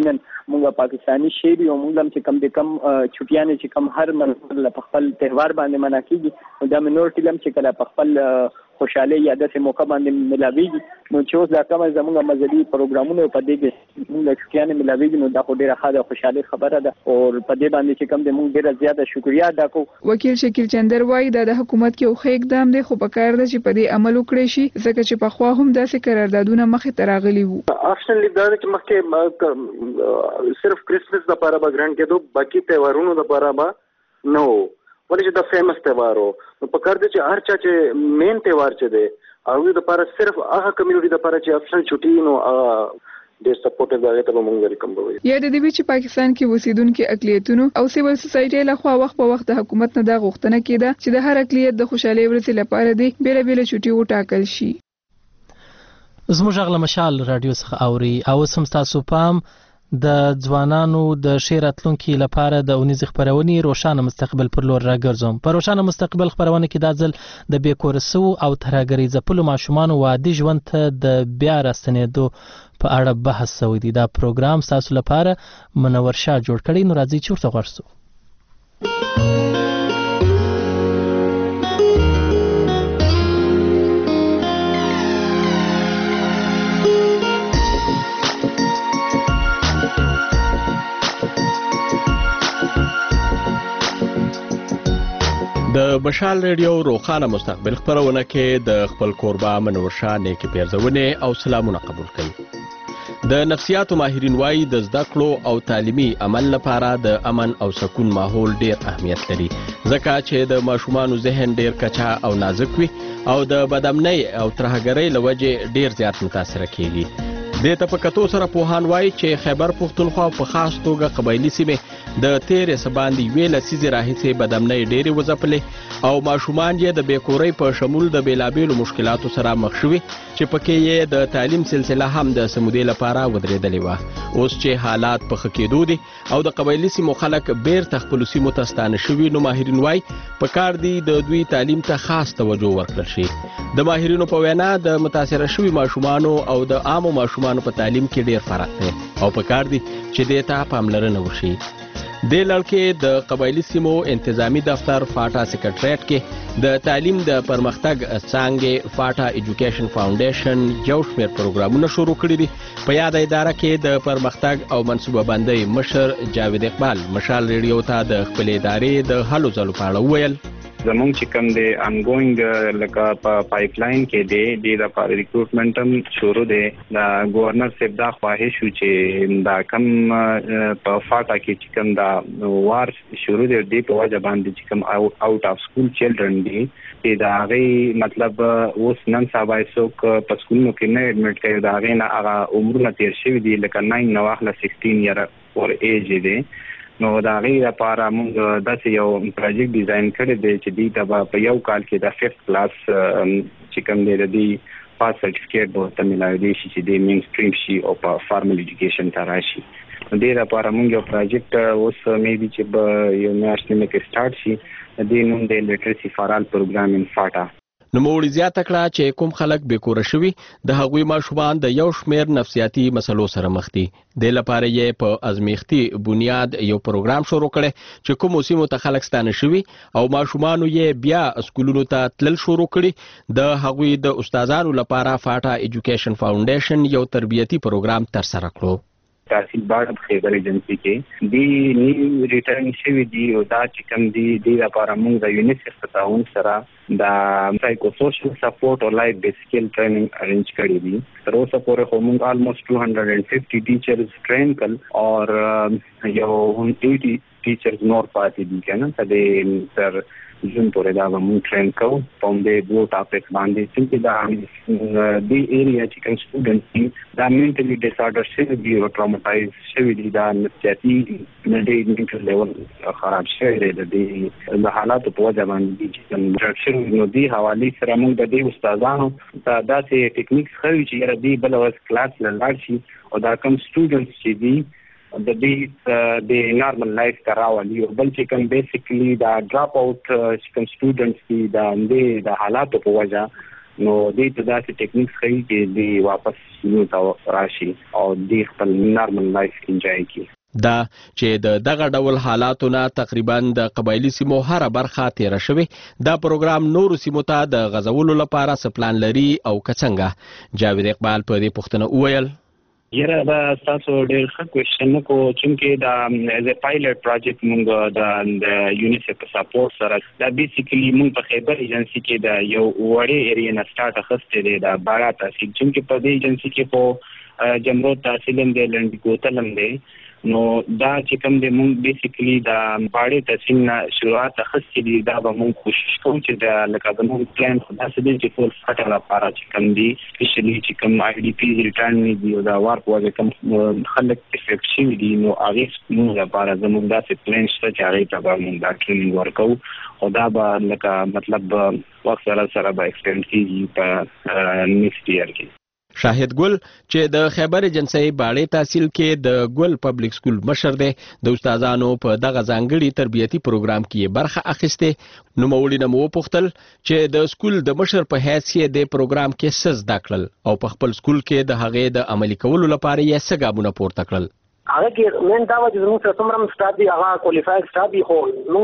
موږ پاکستانی شی او موږ هم چې کم د کم چټیانه چې کم هر منځ په خپل تهوار باندې مناکیږي او د منورټی لم چې کله په خپل خوشاله یا د موقع باندې ملاویږي نو چې اوس دا کومه زموږ مذهبي پروګرامونه په دې کې موږ چټیانه ملاویږي نو دا خو ډیره ښه خوشاله خبره ده او په دې باندې چې کم د موږ ډیره زیاته شکریا ادا کوو. وکیل شکیل چندر وایي دا د حکومت کې خو اقدام دی خو په کار ده چې په دې عمل وکړي شي ځکه چې په خوا هم داسې قراردادونه مخې ته راغلي وو. اپشنلی دا چې مخکې صرف کرسمس د لپاره به ګرانټ کېدو باقي تهوارونو لپاره به نو ولې چې د فیمس تهوارو نو په کار دي چې هر چا چې مین تهوار چې دی او د لپاره صرف هغه کمیونټي د لپاره چې اپشن چټي نو ډېر سپورټیو دی ته موږ ویلکم کوو. یا د دې چې پاکستان کې اوسیدونکو اقلیتونو او سیول سوسایټي له خوا وخت په وخت د حکومت نه د غوښتنه کېده چې د هر اقلیت د خوشحالي ورځې لپاره دی بیل بیل چټي وټاکل شي. زموږ غل مشال رادیو څخه اوري او سم تاسو پام د ځوانانو د شیراتلونکو لپاره د اونیز خبرونې روشانه مستقبل پر لور راګرځوم. په روشانه مستقبل خبرونه کې د ځل د بیکورسو او ترهګری ځپلو ماشومان وادي ژوند ته د بیا راستنېدو په اړه بحث شوی دی. دا پروګرام تاسو لپاره منور شاه جوړ کړی نو راځي چې ورته ورسو. د مشال ریډیو روخانه مستقبل خبرونه کې د خپل کوربه منور شاه نیکی پیرزونه او سلامونه قبول کړي. د نفسیاتو ماهرین وایي د زده کړو او تعلیمي عمل لپاره د امن او سکون ماحول ډیر اهمیت لري ځکه چې د ماشومانو ذهن ډیر کچا او نازک وي او د بدامنۍ او ترهګرۍ لوجه ډیر زیات متاثر کیږي. د تپکتو سره پوهان وایي چې خیبر پښتونخوا په خاص توګه قبایلی سیمه د تیرې سباندې ویل سیزه راهیسه بدامنۍ ډېری وځپلې او ماشومان یې د بیکورۍ په شمول د بیلابیلو مشکلاتو سره مخ شوي چې پکې یې د تعلیم سلسله هم د سمودې لپاره ودرېدلې و. اوس چې حالات په خکېدو دي او د قبایلی سیمو خلک بیرته خپل سیمو ته ستانه شوي نو ماهرین وایي په کار دي د دوی تعلیم ته خاص توجه ورکړل شي. د ماهرینو په وینا د متاثره شوي ماشومانو او د عامو ماشومانو په تعلیم کې ډیر فرق دی او په کار دي چې د ته پاملرنه وشي. د لړکې د قبایلی سیمو انتظامی دفتر فاټا سیکریټریټ کې د تعلیم د پرمختګ څانګې فاټا ایجوکیشن فاونډیشن یو شمېر پروګرامونه شروع کړي دي. په یاد اداره کې د پرمختګ او منصوبه بندۍ مشر جاوید اقبال مشال ریډیو ته د خپل ادارې د هلو ځلو په اړه وویل. زمونږ چې کوم دی انګوینګ لکه په پایپلاین کې دی د ریکروټمنټ هم شروع دی. د گورنر صاحب دا خواهش و چې دا کم په فاټا کې چې کوم دا وار شروع دی په وجه باندې چې کوم آوټ اف سکول چلډرن دي چې دا هغه مطلب اوس نن سبا څوک په سکولونو کې نه اډمیټ کوي دا هغه نه هغه عمرونه تیر شوی دي لکه 9 نو اخله 16 ایئر اور ایج دی. نو دا غي لپاره موږ داسې یو پروجیکټ ډیزاین کړی دی چې دوی ته په یو کال کې د 5th کلاس چې کوم دی د پاس سرټیفیکیټ به ورته ملاوي شي چې د مین سټریم شي او په فارمل ایجوکیشن ته راشي. دې لپاره موږ یو پروجیکټ اوس مې دي چې به یو میاشتې کې سٹارټ شي. د نوم د لیټرسي فار آل پروګرام ان فاټا. نوموړي زیاته کړه چې کوم خلک بیکوره شوي د هغوی ماشومان د یو شمېر نفسیاتي مسلو سره مخ دي. د لپاره یې په ازمیختي بنیاد یو پروګرام شروع کړي چې کوم سیمو ته خلک ستانه شوي او ماشومانو یې بیا سکولونو ته تلل شروع کړي. د هغوی د استادانو لپاره فاټا ایجوکیشن فاونډیشن یو تربیتي پروګرام ترسره کړو. تحصیل بارد خیبر ایجنسی کې دی نیو ریټرن شوی دی او دا چې کوم دی د لپاره موږ د یونیسف په تعاون سره د سایکو سوشل سپورټ او لایف بیسیکل ټریننګ ارینج کړی دی. تر اوسه پورې موږ almost 250 ټیچرز ټرین کړل او یو 80 ټیچرز نور پاتې دي کنه ته د تر جون پورې دا موږ ټرین کوو په دې دوه ټاپک باندې چې دا د ایریا چې کوم سټوډنټس دا منټلی ډیس آرډر شوی دی او ټراوماتایز شوی دی دا نفسیاتي منټل لیول خراب شوی دی د حالاتو په وجه باندې چې انټراکشن نو دی حواله سره موږ د دې استادانو ته داسې ټیکنیکس خو چې را دی بل ورځ کلاس لاړ شي او دا کوم سټوډنټس چې دی د دې د نارمل لایف کراولي او بل چې کوم بیسیکلی دا ډراپ اوټ چې کوم سټوډنټس دي د حالاتو په وجه نو دې ته داسې ټیکنیکس کوي چې دې واپس نو تا راشي او دې خپل نارمل لایف انجوای کړي. دا چې دغه ډول حالاتو نه تقریبا د قبایلی سیمو هر برخه تیر شوی دا پروګرام نور سیمو ته د غزولو لپاره سپلان لري او کڅنګه. جاوید اقبال په دې پوښتنه وویل یره دا تاسو ډېر ښه کوېشن کو چې دا از ا پایلټ پروجیکټ مونږ د یونیسف سپورټ سره دا بیسیکلی مونږ په خیبر ایجنسی کې دا یو وړې ایریا نه سٹارټ اخستې دی دا بارا تحصیل چې په دې ایجنسی کې په جمرود تحصیل هم دی لنډ ګوتل هم دی. نو دا چې کوم د مونږ بیسیکلی دا باړې تحصیل نه شروعات اخستې دي دا به مونږ کوشش کوو چې دا لکه د مونږ پلان خدا څه دی چې ټول فټه لپاره چې کوم دي سپیشلی چې کوم آی ډي پی ریټرن دي او دا ورک وځي کوم خلک افیکټ شوي دي نو هغه مونږ لپاره زموږ داسې پلان شته چې هغه ته به مونږ دا ټریننګ ورکوو او دا به لکه مطلب وخت سره به ایکسټینډ کیږي په نیکسټ ایئر کې. شاهد ګل چې د خیبر ایجنسی باړې تحصیل کې د ګل پبلک سکول مشر دی د استادانو په دغه ځانګړي تربیتي پروګرام کې برخه اخیسته. نو موړي نمو پوښتل چې د سکول د مشر په حیثیت د پروګرام کې څه زده کړل او په خپل سکول کې د هغې د عملي کولو لپاره یې څه ګامونه پورته کړل. هغه کې مين دا چې موږ سره څومره سټاف دی هغه کوالیفاید سټاف دی خو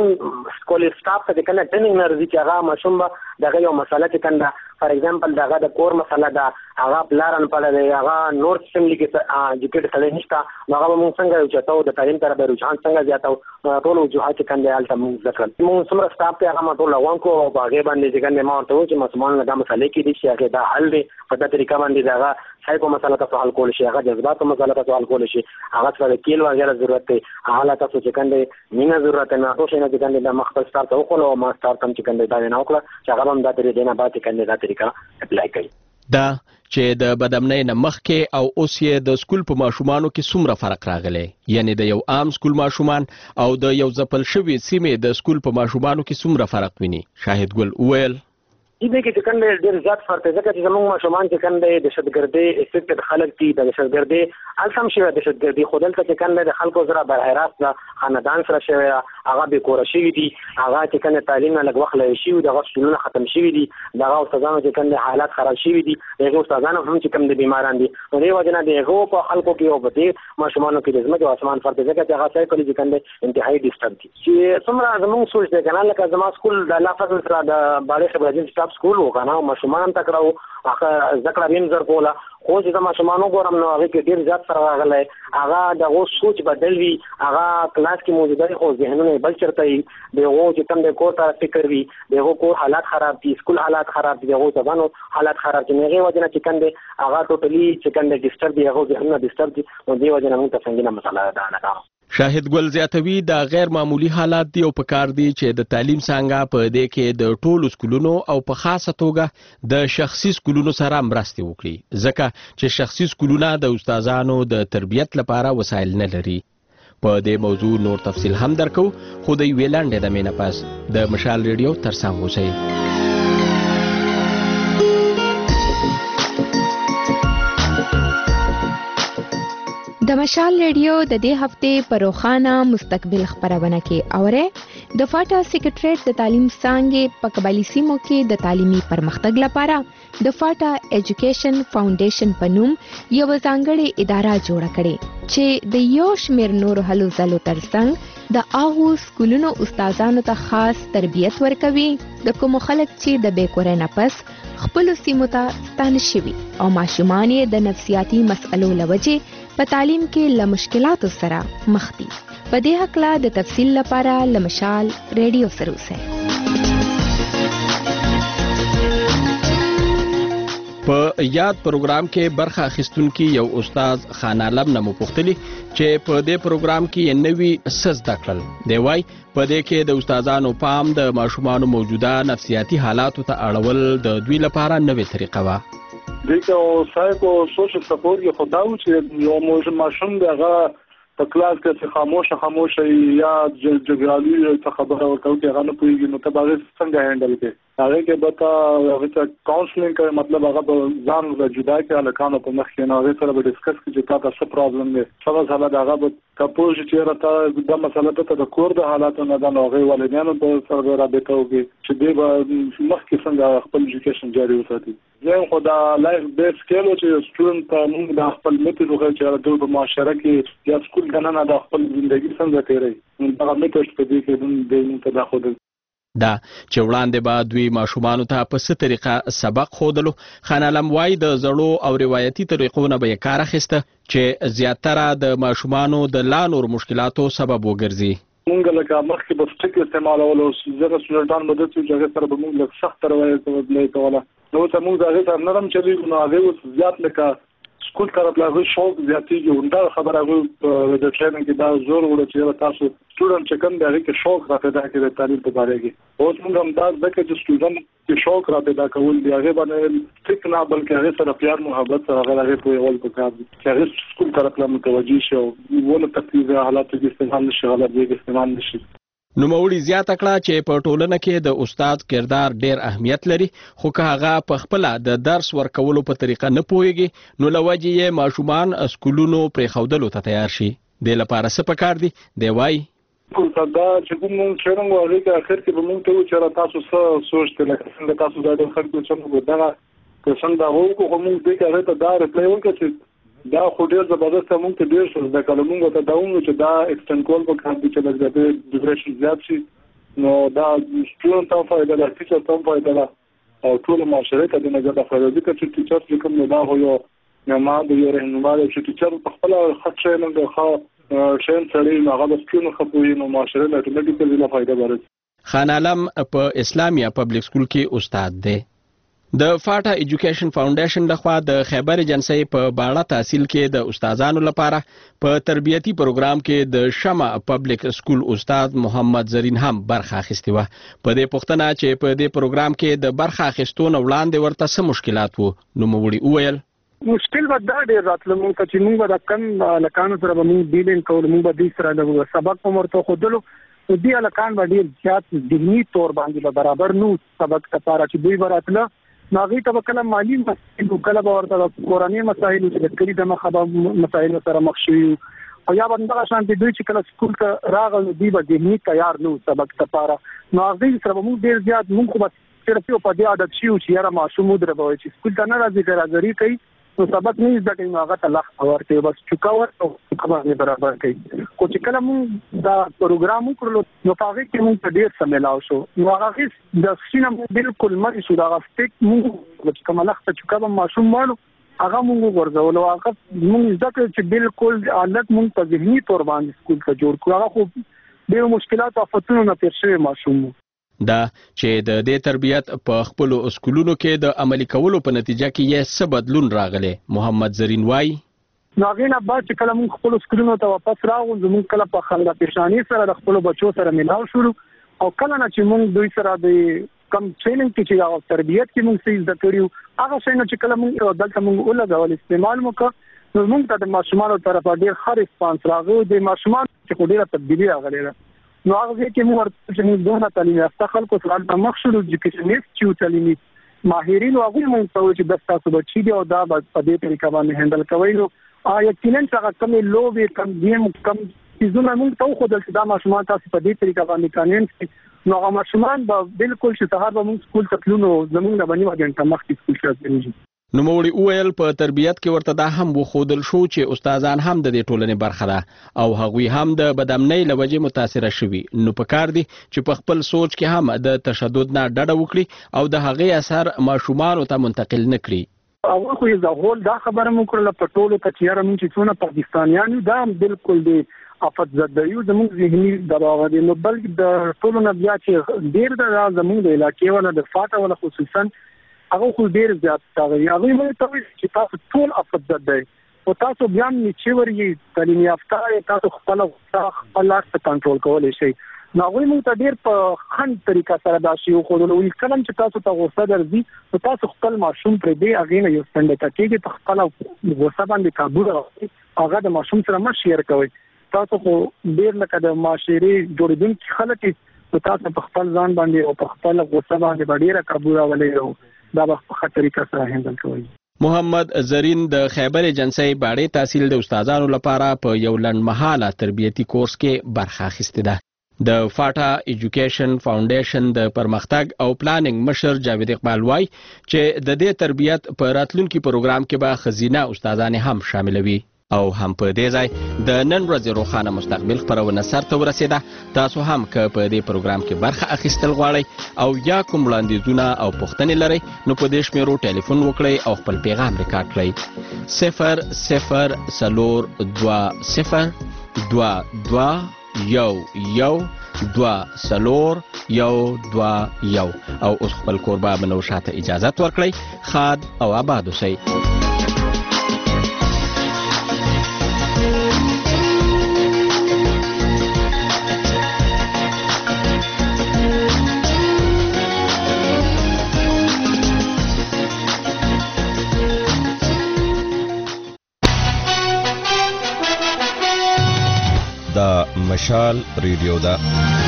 موږ کولې سټاف ته کنه ټریننګ نه راځي چې هغه مشوم دغه یو مسله چې کنده فار ایگزامپل دغه د کور مسله دا هغه پلان په لاره هغه نور سیستم کې اجوکیټ سره نشته هغه موږ څنګه یو چاته د تعلیم تر به رجحان څنګه زیاتو ټول وجوهات کنده الته موږ ذکر موږ څومره سټاف ته هغه ټول لوان کو او هغه باندې چې کنده ما ته چې مسلمان د مسلې کې دي چې هغه دا حل دی په دغه طریقه باندې دغه سایکو مسله ته حل کول شي هغه جذبات مسله ته حل کول شي هغه څه کېل وغیرہ ضرورت دی هغه تاسو چې کنده مینه ضرورت نه او شي نه چې کنده د مخبر سٹارټ او خو ما سٹارټ کم چې کنده دا نه وکړه چې هغه هم دا طریقې نه باندې کنده دا طریقه اپلای کړي. دا چې د بدامنۍ نه مخکې او اوس یې د سکول په ماشومانو کې څومره فرق راغلی یعنی د یو عام سکول ماشومان او د یو ځپل شوي سیمې د سکول په ماشومانو کې څومره فرق ویني. شاهد ګل وویل دې کې چې کنده ډېر زیات فرق دی ځکه چې زموږ ماشومان چې کنده د دهشتګردۍ افیکټډ خلک دي د دهشتګردۍ السم شوی دهشتګردۍ خو دلته چې کنده د خلکو سره برحراست د خاندان سره شوی هغه به کور شوی دي هغه چې کنده تعلیم نه لږ وخت لای شي دغه سکولونه ختم شوی دي دغه استادانو چې کنده حالات خراب شوی دي دغه استادانو هم چې کوم د بیماران دي نو دې وجه نه دغه په خلکو کې او په دې ماشومانو کې د ځمکې او اسمان فرق دی ځکه چې هغه ځای کولې چې کنده انتهایی ډیسټرب دي چې څومره زموږ سوچ دی کنه لکه زما سکول د لافظ سره د باړې خبرجن سټاف سکول وکنه ماشومان تکړه هغه ذکر ویم زر کوله خو چې د ماشومانو ګورم نو هغه کې ډیر زیات سره راغلی هغه دغه سوچ بدل وي هغه کلاس کې موجوده خو ذهنونه بل چرته وي دغه چې کوم د کور ته فکر وي دغه کور حالات خراب دي سکول حالات خراب دي دغه ځانو حالات خراب دي هغه وجه نه چې کنده هغه ټوټلی چې کنده ډیسټرب دي هغه ذهنونه ډیسټرب دي نو دې وجه نه موږ ته څنګه مسله ده نه. شاهد ګل زیاتوي دا غیر معمولی حالات دی او په کار دی چې د تعلیم څنګه په دې کې د ټولو سکولونو او په خاصه توګه د شخصي سکولونو سره مرسته وکړي ځکه چې شخصي سکولونه د استادانو د تربیت لپاره وسایل نه لري. په دې موضوع نور تفصیل هم درکو خو د ویلاندې د مینه پاس د مشال ریډیو ترڅنګ اوسئ. د مشال ریډیو د دې هفته په روخانه مستقبل خبرونه کې اوره د فاټا سیکریټریټ د تعلیم څنګه په قبایلی سیمو کې د تعلیمي پرمختګ لپاره د فاټا ایجوکیشن فاونډیشن په نوم یو ځانګړې اداره جوړه کړې چې د یو شمېر نور هلو ځلو ترڅنګ د هغو سکولونو استادانو ته خاص تربیت ورکوي د کوم خلک چې د بیکورۍ نه پس خپل سیمو ته ستانه شوي او ماشومان یې د نفسیاتي مسئلو لوجې په تعلیم کې له مشکلاتو سره مخ دي. په دې هکله د تفصیل لپاره له مشال ریډیو سره اوسئ. په یاد پروګرام کې برخه اخیستونکي یو استاد خان عالم نه مپوښتلي چې په دې پروګرام کې نوي څه زده کړل. دی وایي په دې کې د استادانو پام د ماشومانو موجوده نفسیاتي حالاتو ته اړول د دوی لپاره نوې طریقه وه. دغه سایکو سوشل سپورټ یو خداو چې یو ماشوم دغه په کلاس کې خاموش یا جګړالي څه خبره ورکوي چې هغه نه پوهیږي نو ته به څنګه هینډل کې هغه کې به هغه کاونسلینګ کوي مطلب هغه ځان له جدا کې الکانو په مخ کې نه هغه سره به ډیسکس کړي چې تاسو څه پرابلم دی څه مسله دا هغه کپوش چې راته د مسله ته د کور د حالاتو نه د نوغي والدینو په سره رابطه وکړي چې دوی به مخکې څنګه خپل ایجوکیشن جاري وساتي. زه خو دا لایف بیس کېلو چې سټوډنټ ته موږ د خپل میتود وکړو چې دوی په معاشره کې یا سکول دننه د خپل ژوندۍ څنګه تیري دا میتود په دې کې د تداخل دا چې وړاندې به دوی ماشومانو ته په څه طریقه سبق ښودلو. خان عالم وایي د زړو او روایتي طریقو نه به یې کار اخیسته چې زیاتره د ماشومانو د لا نور مشکلاتو سبب وګرځي. مونږ لکه مخکې به سټیک استعمالولو زه سټوډنټان مدد چې هغه سره به مونږ لږ سخت روایت کوله نو ته مونږ هغه سره نرم چلیږو نو هغه اوس زیات لکه سکول طرف لا شوق زیاتېږي او دا خبره هغه د ټریننګ کې دا زور وړي چې تاسو سټوډنټ چې کوم دغه کې شوق را پیدا کړي د تعلیم په اړه کې اوس موږ هم دا ځکه چې سټوډنټ کې شوق را پیدا کول دی هغه باندې ټیک نه بلکې هغه سره پیار محبت سره هغه په یو په کار چې هغه سکول طرف لا متوجي شي او ونه تکلیف حالات کې استعمال نشي غلط دی استعمال نشي. نوموړي زیاته کړه چې په ټولنه کې د استاد کردار ډېر اهمیت لري خو که هغه په خپل د درس ورکولو په طریقه نه پوهیږي نو لوجه یې ماشومان سکولونو پرې خودلو ته تیار شي. د لپاره څه پکار دي دی وایي دا چې کوم څنګه وایي چې اخر کې به موږ ته چې تاسو څه سوچته لکه څنګه تاسو دا د خلکو څنګه دا څنګه هو کوم موږ دې کې هغه ته دا ریپلای وکړي دا خو ډیر زبردست موږ ته ډیر څه د کلمونو ته داوم چې دا ایکسټند کول په کار دي چې د ډیوریشن زیات شي نو دا سټوډنټ ته فائدہ ده ټیچر ته فائدہ ده او ټول معاشره ته د نظر فائدہ دي چې ټیچر چې کوم نه دا هو یو ما د یو رهنما چې ټیچر په خپل خط شي نه د ښه شین سړی نه هغه سکول خپوي نو معاشره ته اتوماتیکلی لا فائدہ ورسي. خان عالم په اسلامیه پبلک سکول کې استاد دی. د فاټا ایجوکیشن فاونډیشن لخوا د خیبر ایجنسی په باړه تحصیل کې د استادانو لپاره په تربیتی پروګرام کې د شمع پبلک سکول استاد محمد زرین هم برخه اخیستې وه. په دې پوښتنه چې په دې پروګرام کې د برخه اخیستو نه وړاندې ورته څه مشکلات وو نو موړي وویل مشکل به دا ډېر راتله مونږ ته چې مونږ به د کم هلکانو سره به مونږ ډیلینګ کولو مونږ به دوی سره د سبق په ورته ښودلو نو دې هلکان به ډېر زیات ذهني طور باندې به برابر نو سبق لپاره چې دوی به راتله نو هغې ته به کله مالي مسایل کله به ورته د کورنۍ مسایلو چې د کلي د مخه به مسایلو سره مخ شوي او یا به همدغه شانتې دوی چې کله سکول ته راغل نو دوی به ذهني تیار نه وو سبق لپاره نو هغې سره به مونږ ډېر زیات مونږ خو به صرف یو په دې عادت شوي چې یاره ماشوم ودربوئ چې سکول ته نه راځي غیرحاضري کوي نو سبق نه زده کوي نو هغه ته لخت ورکوي بس چوکه ورکړو چوکه باندې برابر کوي خو چې کله مونږ دا پروګرام وکړلو نو په هغې کې مونږ ته ډېر څه میلاو شو نو هغې د ښي نه مونږ بلکل منې شو د هغه سټیک مونږ چې کومه لخته چوکه به ماشوم واړو هغه مونږ وغورځولو هغه مونږ زده کړو چې بلکل حالت مونږ په ذهني طور باندې سکول ته جوړ کړو هغه خو ډېرو مشکلاتو آفتونو نه تېر شوی ماشوم و. دا چې د دې تربیت په خپل سکولونو کې د عملی کولو په نتیجه کې یې څه بدلون راغلی محمد زرین وایي نو هغې نه بعد چې کله موږ خپلو سکولونو ته واپس راغلو زموږ کله په خندا پیشاني سره د خپلو بچو سره میلاو شولو او کله نه چې موږ دوی سره د کم ټریننګ کې چې هغه تربیت کې موږ څه زده کړي هغه شی نه چې کله موږ دلته موږ ولګول استعمال مو کړ نو موږ ته د ماشومانو طرفه ډېر ښه ریسپانس راغی د ماشومانو چې خو ډېره تبدیلي راغلې ده نو هغه کې موږ ورته چې موږ دونه تعلیم یافته خلکو سره د مخ شو ایجوکیشنیست چې تعلیمي ماهرین او هغوی موږ ته وایي چې د ستاسو بچي دي او دا به په دې طریقه باندې هینډل کوئ نو یقینا هغه کمې لوبې کم گیم کم څیزونه موږ ته وښودل چې دا ماشومان تاسو په دې طریقه باندې قانون نو هغه ماشومان به بالکل چې سهار به موږ سکول ته تلو نو زموږ نه به نیمه ګنټه مخکې سکول ته تللی نوموړي وویل په تربیت کې ورته دا هم وښودل شو چې استادان هم د دې ټولنې برخه ده او هغوی هم د بدامنۍ له وجې متاثره شوي نو پکار دي چې په خپل سوچ کې هم د تشدد نه ډډه وکړي او د هغې اثر ماشومانو ته منتقل نه کړي اول خو یې زغول دا خبره مو کړله په ټولو ته چې یاره موږ چې څونه پاکستانیان یو دا بالکل دی افت زده یو زموږ ذهني دباو دی نو بلکې د ټولو نه بیا چې ډېر د زموږ د علاقې والا د فاټا والا خصوصا هغه خو ډېر زیات راغلي هغوی موږ ته وایي چې تاسو ټول افت زده یئ او تاسو بیا هم نیچور یې تعلیم یافته یې تاسو خپل لاس ته کنټرول کولی شئ نو هغوی موږ ته ډېر په خنډ طریقه سره دا شی وښودلو وایي کله چې تاسو ته غوسه درځي نو تاسو خپل ماشوم پرېږدئ هغې نه یو څنډې ته کېږئ په خپله غوسه باندې کابو راوړئ هغه د ماشوم سره مه شیر کوئ تاسو خو ډېر لکه د معاشرې جوړېدونکي خلک یې نو تاسو په خپل ځان باندې او په خپله غوسه باندې به ډېره کابو راولئ او دا به په ښه طریقه سره هینډل کوئ محمد زرین د خیبر ایجنسی باړې تحصیل د استادانو لپاره په یو لنډمهاله تربیتي کورس کې برخه اخیستې ده. د فاټا ایجوکیشن فاونډیشن د پرمختګ او پلانینګ مشر جاوید اقبال وای چې د دې تربیت په راتلونکي پروګرام کې به خزینه استادان هم شاملوي او هم په دې ځای د نن ورځې روښانه مستقبل خپرونه سرته ورسېده. تاسو هم که په دې پروګرام کې برخه اخیستل غواړئ او یا کوم وړاندیزونه او پوښتنې لرئ نو په دې شمیرو ټلیفون وکړئ او خپل پیغام ریکارډ کړئ. 0022 او اوس خپل کوربه منوشه ته اجازت ورکړئ. خاد او آباد اوسئ. دا مشال ریډیو ده.